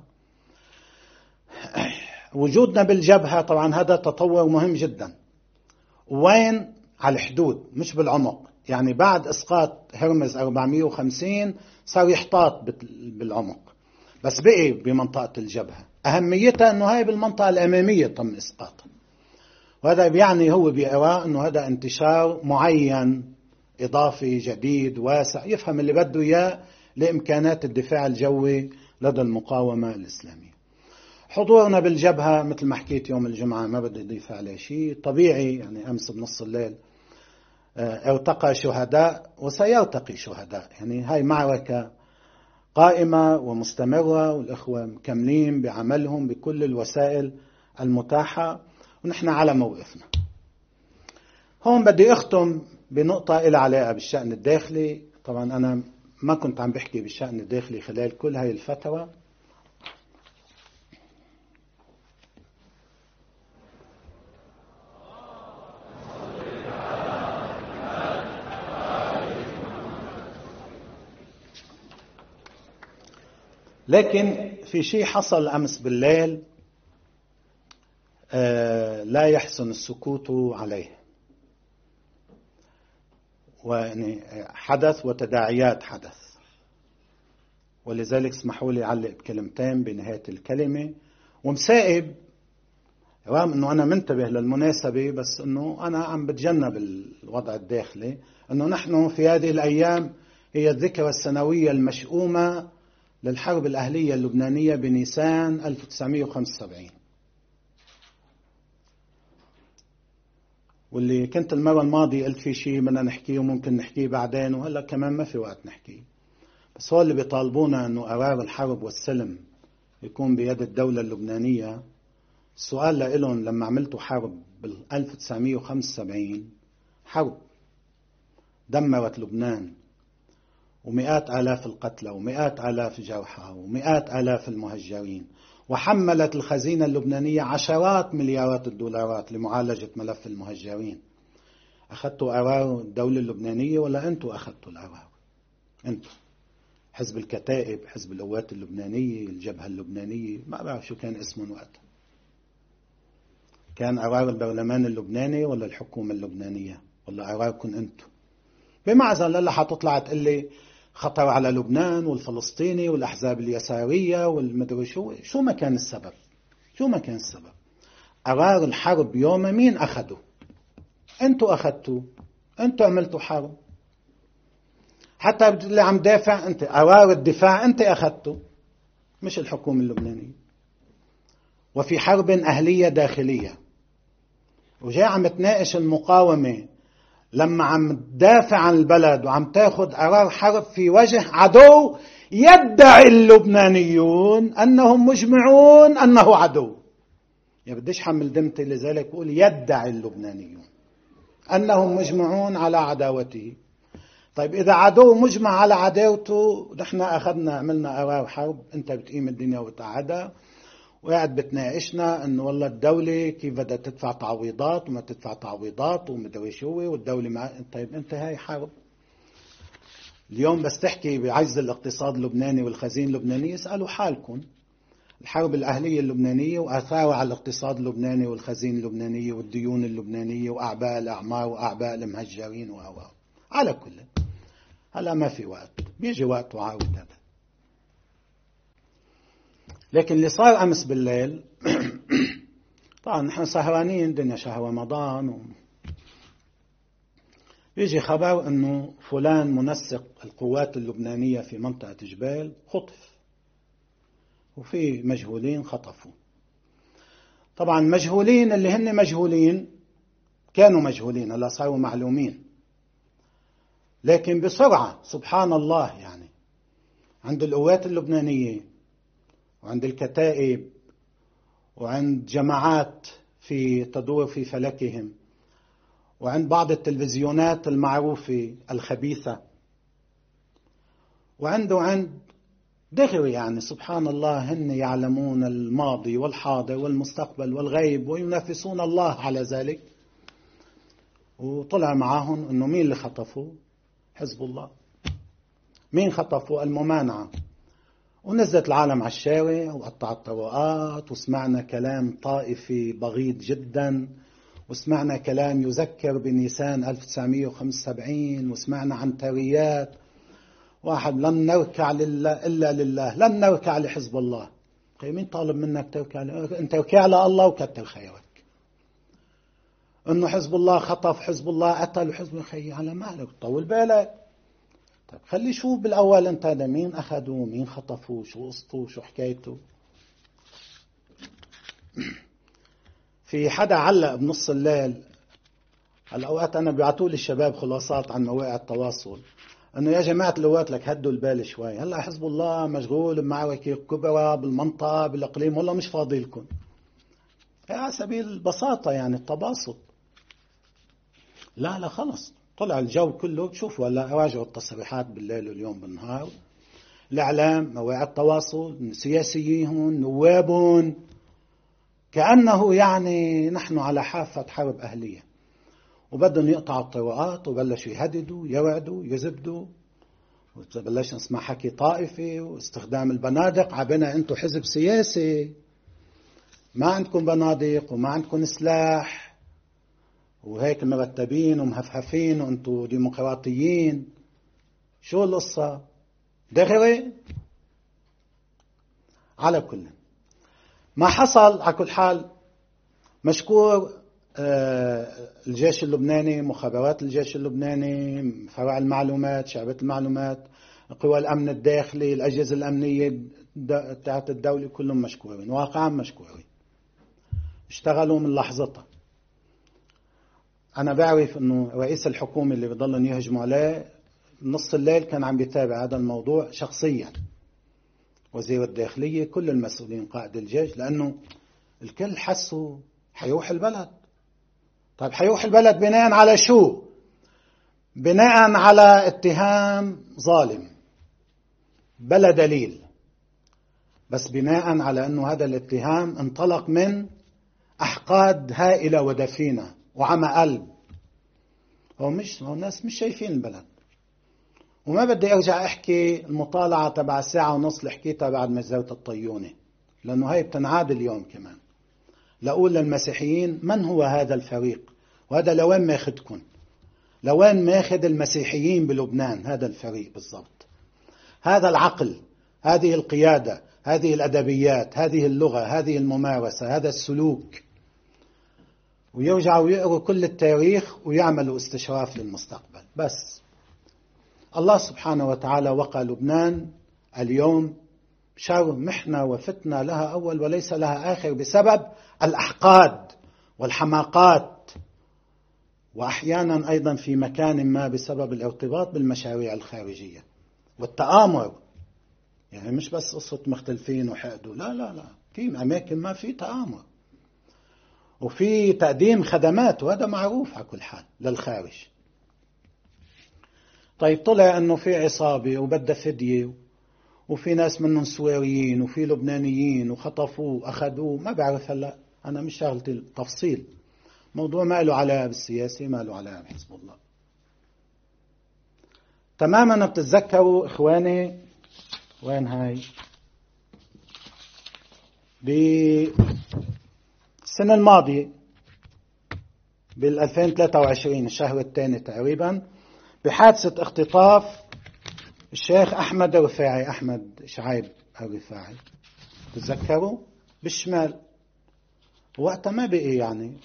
وجودنا بالجبهة طبعا هذا تطور مهم جدا. وين؟ على الحدود مش بالعمق. يعني بعد إسقاط هرمز أربعمية وخمسين صار يحتاط بالعمق، بس بقي بمنطقة الجبهة. أهميتها أنه هاي بالمنطقة الأمامية تم إسقاطها، وهذا يعني هو بيقرأ أنه هذا انتشار معين إضافي جديد واسع، يفهم اللي بده إياه لإمكانات الدفاع الجوي لدى المقاومة الإسلامية. حضورنا بالجبهة مثل ما حكيت يوم الجمعة ما بدي أضيف عليه شيء، طبيعي. يعني أمس بنص الليل ارتقى شهداء وسيرتقي شهداء، يعني هاي معركة قائمة ومستمرة، والإخوة مكملين بعملهم بكل الوسائل المتاحة، ونحن على موقفنا. هون بدي أختم بنقطة إلى علاقة بالشأن الداخلي. طبعا أنا ما كنت عم بحكي بالشأن الداخلي خلال كل هاي الفترة. لكن في شيء حصل أمس بالليل آه لا يحسن السكوت عليه، ويعني حدث وتداعيات حدث، ولذلك اسمحوا لي أعلق بكلمتين بنهاية الكلمة. ومسائب رغم أنه أنا منتبه للمناسبة، بس أنه أنا عم بتجنب الوضع الداخلي، أنه نحن في هذه الأيام هي الذكرى السنوية المشؤومة للحرب الأهلية اللبنانية بنيسان ألف وتسعمائة وخمسة وسبعين، واللي كنت المرة الماضية قلت في شيء بدنا نحكيه وممكن نحكيه بعدين، وهلا كمان ما في وقت نحكيه. بس هو اللي بيطالبونا أنه قرار الحرب والسلم يكون بيد الدولة اللبنانية. السؤال لهم لما عملتوا حرب بال ألف وتسعمائة وخمسة وسبعين، حرب دمرت لبنان ومئات آلاف القتلى ومئات آلاف الجرحى ومئات آلاف المهجرين، وحملت الخزينة اللبنانية عشرات مليارات الدولارات لمعالجة ملف المهجرين. أخذتوا قرار الدولة اللبنانية ولا أنتوا أخذتوا القرار؟ أنتوا حزب الكتائب، حزب القوات اللبنانية، الجبهة اللبنانية، ما بعرف شو كان اسمه وقتها. كان قرار البرلمان اللبناني ولا الحكومة اللبنانية ولا قراركم أنتوا؟ بمعزل هلا حتطلع تقول لي خطر على لبنان والفلسطيني والأحزاب اليسارية والمدري شو. شو ما كان السبب، شو ما كان السبب، قرار الحرب يوم مين أخذه؟ أنتوا أخذتوا، أنتوا عملتوا حرب. حتى اللي عم دافع أنت، قرار الدفاع أنت أخذته مش الحكومة اللبنانية. وفي حرب أهلية داخلية، وجاء عم تناقش المقاومة لما عم تدافع عن البلد وعم تاخد قرار حرب في وجه عدو يدعي اللبنانيون أنهم مجمعون أنه عدو. يا بديش حمل دمتي، لذلك بقول يدعي اللبنانيون أنهم مجمعون على عداوته. طيب إذا عدو مجمع على عداوته، نحن أخذنا عملنا قرار حرب، أنت بتقيم الدنيا وتقعدها وقاعد بتناقشنا انه والله الدولة كيف بدها تدفع تعويضات وما تدفع تعويضات ومدري شو، والدولة مع. طيب انت هاي حرب. اليوم بس تحكي بعجز الاقتصاد اللبناني والخزين اللبناني، اسألوا حالكم الحرب الأهلية اللبنانية وآثارها على الاقتصاد اللبناني والخزين اللبناني والديون اللبنانية وأعباء الأعمار وأعباء المهجرين وهو. على كل هلا ما في وقت، بيجي وقت وعاود هذا. لكن اللي صار أمس بالليل طبعا نحن سهرانين، دنيا شهر رمضان، و... بيجي خبر أنه فلان منسق القوات اللبنانية في منطقة جبال خطف، وفي مجهولين خطفوا. طبعا مجهولين اللي هن مجهولين كانوا مجهولين، هلا صاروا معلومين، لكن بسرعة سبحان الله يعني عند القوات اللبنانية وعند الكتائب وعند جماعات في تدور في فلكهم وعند بعض التلفزيونات المعروفة الخبيثة وعنده عند دغري، يعني سبحان الله هن يعلمون الماضي والحاضر والمستقبل والغيب وينافسون الله على ذلك. وطلع معاهم انه مين اللي خطفوا؟ حزب الله. مين خطفوا؟ الممانعة. ونزلت العالم على الشارع وقطعت طرقات، وسمعنا كلام طائفي بغيض جدا، وسمعنا كلام يذكر بنيسان ألف وتسعمائة وخمسة وسبعين، وسمعنا عن تريات واحد لن نركع لله إلا لله، لن نركع لحزب الله. طيب مين طالب منك تركع؟ انت تركع لله وكتر خيرك. انه حزب الله خطف، حزب الله قتل، وحزب الله على مالك طول بالك. طيب خلي شو بالأول أنت هذا مين أخذوا مين خطفوا، شو قصته شو حكايته. في حدا علق بنص الليل، الأوقات أنا بيعطوا لي الشباب خلاصات عن مواقع التواصل، أنه يا جماعة القوات لك هدوا البال شوي، هلا حزب الله مشغول بمعركة كبرى بالمنطقة بالإقليم، والله مش فاضي لكم. على سبيل البساطة يعني التباسط. لا لا خلص طلع الجو كله. شوفوا هلا راجعوا التصريحات بالليل واليوم بالنهار، الإعلام مواقع التواصل سياسيين نوابون، كأنه يعني نحن على حافة حرب أهلية، وبدهم يقطعوا الطرقات وبلشوا يهددوا يوعدوا يزبدوا وبلشنا نسمع حكي طائفي واستخدام البنادق. عبنا أنتم حزب سياسي ما عندكم بنادق وما عندكم سلاح وهيك مرتبين ومهفهفين وأنتم ديمقراطيين. شو القصة؟ دغري. على كل ما حصل على كل حال مشكور الجيش اللبناني، مخابرات الجيش اللبناني، فرع المعلومات، شعبة المعلومات، قوى الأمن الداخلي، الأجهزة الأمنية تاعت الدولة، كلهم مشكورين، واقعا مشكورين، اشتغلوا من لحظتها. أنا بعرف أنه رئيس الحكومة اللي بيضلن يهجموا عليه نص الليل كان عم بيتابع هذا الموضوع شخصيا، وزير الداخلية، كل المسؤولين، قائد الجيش، لأنه الكل حسوا حيروح البلد. طيب حيروح البلد بناء على شو؟ بناء على اتهام ظالم بلا دليل، بس بناء على أنه هذا الاتهام انطلق من أحقاد هائلة ودفينة وعمى قلب. هو مش هو الناس مش شايفين البلد. وما بدي أرجع أحكي المطالعة تبع ساعة ونص اللي حكيتها بعد ما زوت الطيونة، لأنه هاي بتنعاد اليوم كمان. لأقول للمسيحيين من هو هذا الفريق، وهذا لوين ماخدكم، لوين ماخد المسيحيين بلبنان. هذا الفريق بالضبط، هذا العقل، هذه القيادة، هذه الأدبيات، هذه اللغة، هذه الممارسة، هذا السلوك. ويرجعوا يقروا كل التاريخ ويعملوا استشراف للمستقبل. بس الله سبحانه وتعالى وقع لبنان اليوم شر محنة وفتنة لها أول وليس لها آخر بسبب الأحقاد والحماقات، وأحيانا أيضا في مكان ما بسبب الارتباط بالمشاريع الخارجية والتآمر. يعني مش بس قصة مختلفين وحقدوا، لا لا لا، في أماكن ما في تآمر وفي تقديم خدمات، وهذا معروف على كل حال للخارج. طيب طلع أنه في عصابة وبدها فدية وفي ناس منهم سويريين وفي لبنانيين وخطفوه أخذوه. ما بعرف هلأ، أنا مش شغلتي التفصيل، موضوع ما له علاقة بالسياسي، ما له علاقة بحزب الله تماما. بتتذكروا إخواني وين هاي بالسنة الماضية بال ألفين وثلاثة وعشرين الشهر الثاني تقريبا، بحادثة اختطاف الشيخ أحمد الرفاعي، أحمد شعيب الرفاعي، تتذكروا، بالشمال. وقتها ما بقي يعني،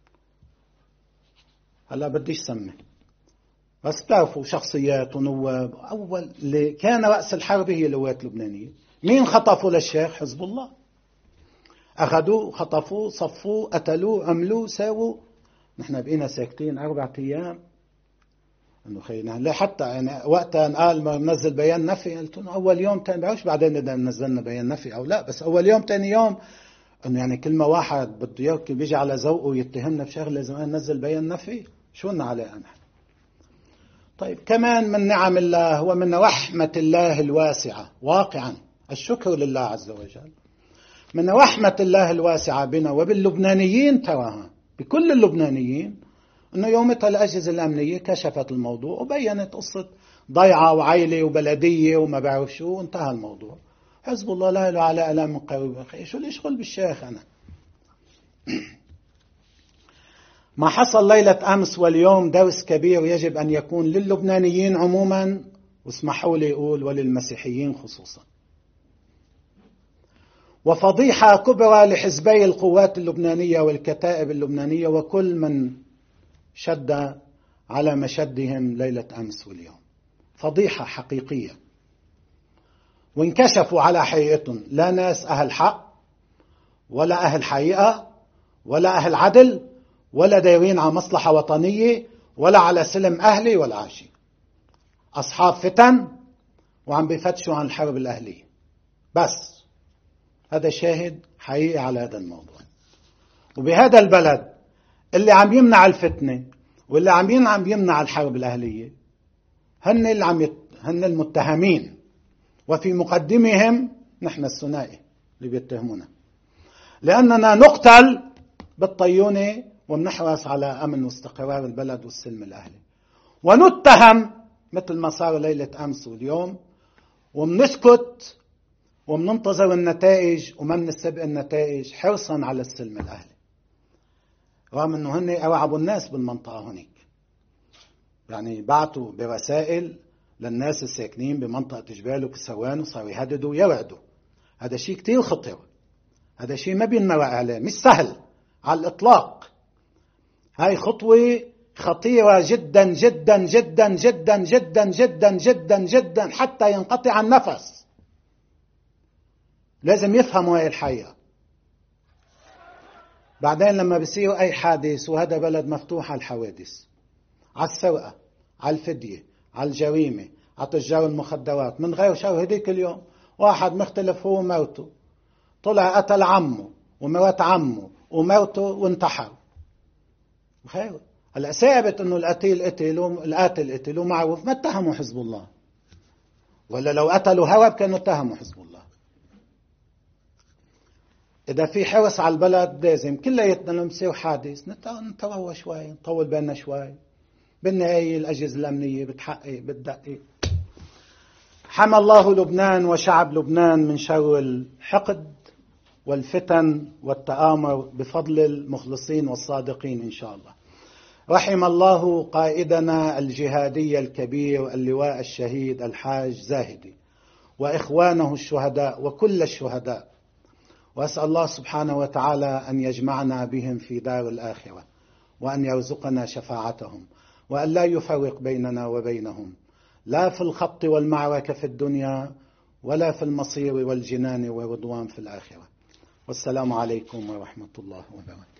هلا بديش سمي، بس بتعرفوا شخصيات ونواب. أول اللي كان رأس الحرب هي القوات اللبنانية. مين خطفوا للشيخ؟ حزب الله. أخذوه، خطفوه، صفوه، قتلوه، عملوه، ساووا. نحن بقينا ساكتين أربعة أيام انه خينا. لا حتى يعني وقتها قال ما ننزل بيان نفي، قلت له اول يوم تاني بعرفش بعدين اذا نزلنا بيان نفي او لا، بس اول يوم تاني يوم انه يعني كل ما واحد بده يركب بيجي على ذوقه ويتهمنا بشغله لازم ننزل بيان نفي. شو لنا عليه نحن؟ طيب كمان من نعم الله ومن رحمة الله الواسعة، واقعا الشكر لله عز وجل، من رحمة الله الواسعة بنا وباللبنانيين، تراها بكل اللبنانيين، أنه يومتها الأجهزة الأمنية كشفت الموضوع وبينت قصة ضيعة وعائلة وبلدية وما بعرف شو، وانتهى الموضوع. حزب الله لا له علاقة لا من قريب أخي، شو اللي يشغل بالشيخ أنا؟ ما حصل ليلة أمس واليوم درس كبير يجب أن يكون للبنانيين عموما، واسمحوا لي أقول وللمسيحيين خصوصا، وفضيحة كبرى لحزبي القوات اللبنانية والكتائب اللبنانية وكل من شد على مشدهم ليلة أمس واليوم. فضيحة حقيقية، وانكشفوا على حقيقتهم، لا ناس أهل حق ولا أهل حقيقة ولا أهل عدل ولا دايرين على مصلحة وطنية ولا على سلم أهلي ولا عاشي، أصحاب فتن وعم بيفتشوا عن الحرب الأهلية. بس هذا شاهد حقيقي على هذا الموضوع. وبهذا البلد اللي عم يمنع الفتنة واللي عم عم يمنع الحرب الأهلية هن اللي عم يت... هن المتهمين، وفي مقدمهم نحن الثنائي اللي بيتهمونا، لأننا نقتل بالطيونة ومنحرص على أمن واستقرار البلد والسلم الأهلي، ونتهم مثل ما صار ليلة أمس واليوم، ومنسكت ومننتظر النتائج وما منستبق النتائج حرصا على السلم الأهلي، رغم أنه هن أوعبوا الناس بالمنطقة هناك. يعني بعتوا برسائل للناس الساكنين بمنطقة جبال وكسوان وصاروا يهددوا ويوعدوا. هذا شيء كتير خطير، هذا شيء ما بينمر عليه، مش سهل على الإطلاق. هاي خطوة خطيرة جدا جدا جدا جدا جدا جدا جدا جدا حتى ينقطع النفس. لازم يفهموا هاي الحقيقة. بعدين لما بيصير أي حادث، وهذا بلد مفتوح على الحوادث، على السرقة، على الفدية، على الجريمة، على تجار المخدرات، من غير شر. هديك اليوم واحد مختلف هو ومرته طلع قتل عمه ومرات عمه ومرته وانتحر. بخير، هلا ثابت انه القتيل قتل والقاتل قتل ومعروف، ما اتهموا حزب الله، ولا لو قتلوا هرب كانوا اتهموا حزب الله. إذا في حرص على البلد لازم كلياتنا لما يصير حادث نتروى شوي، نطول بالنا شوي. بالنهاية الأجهزة الأمنية بتحقق بتدقق. حمى الله لبنان وشعب لبنان من شر الحقد والفتن والتآمر بفضل المخلصين والصادقين إن شاء الله. رحم الله قائدنا الجهادي الكبير اللواء الشهيد الحاج زاهدي وإخوانه الشهداء وكل الشهداء، وأسأل الله سبحانه وتعالى أن يجمعنا بهم في دار الآخرة، وأن يرزقنا شفاعتهم، وأن لا يفرق بيننا وبينهم لا في الخط والمعركة في الدنيا ولا في المصير والجنان والرضوان في الآخرة. والسلام عليكم ورحمة الله وبركاته.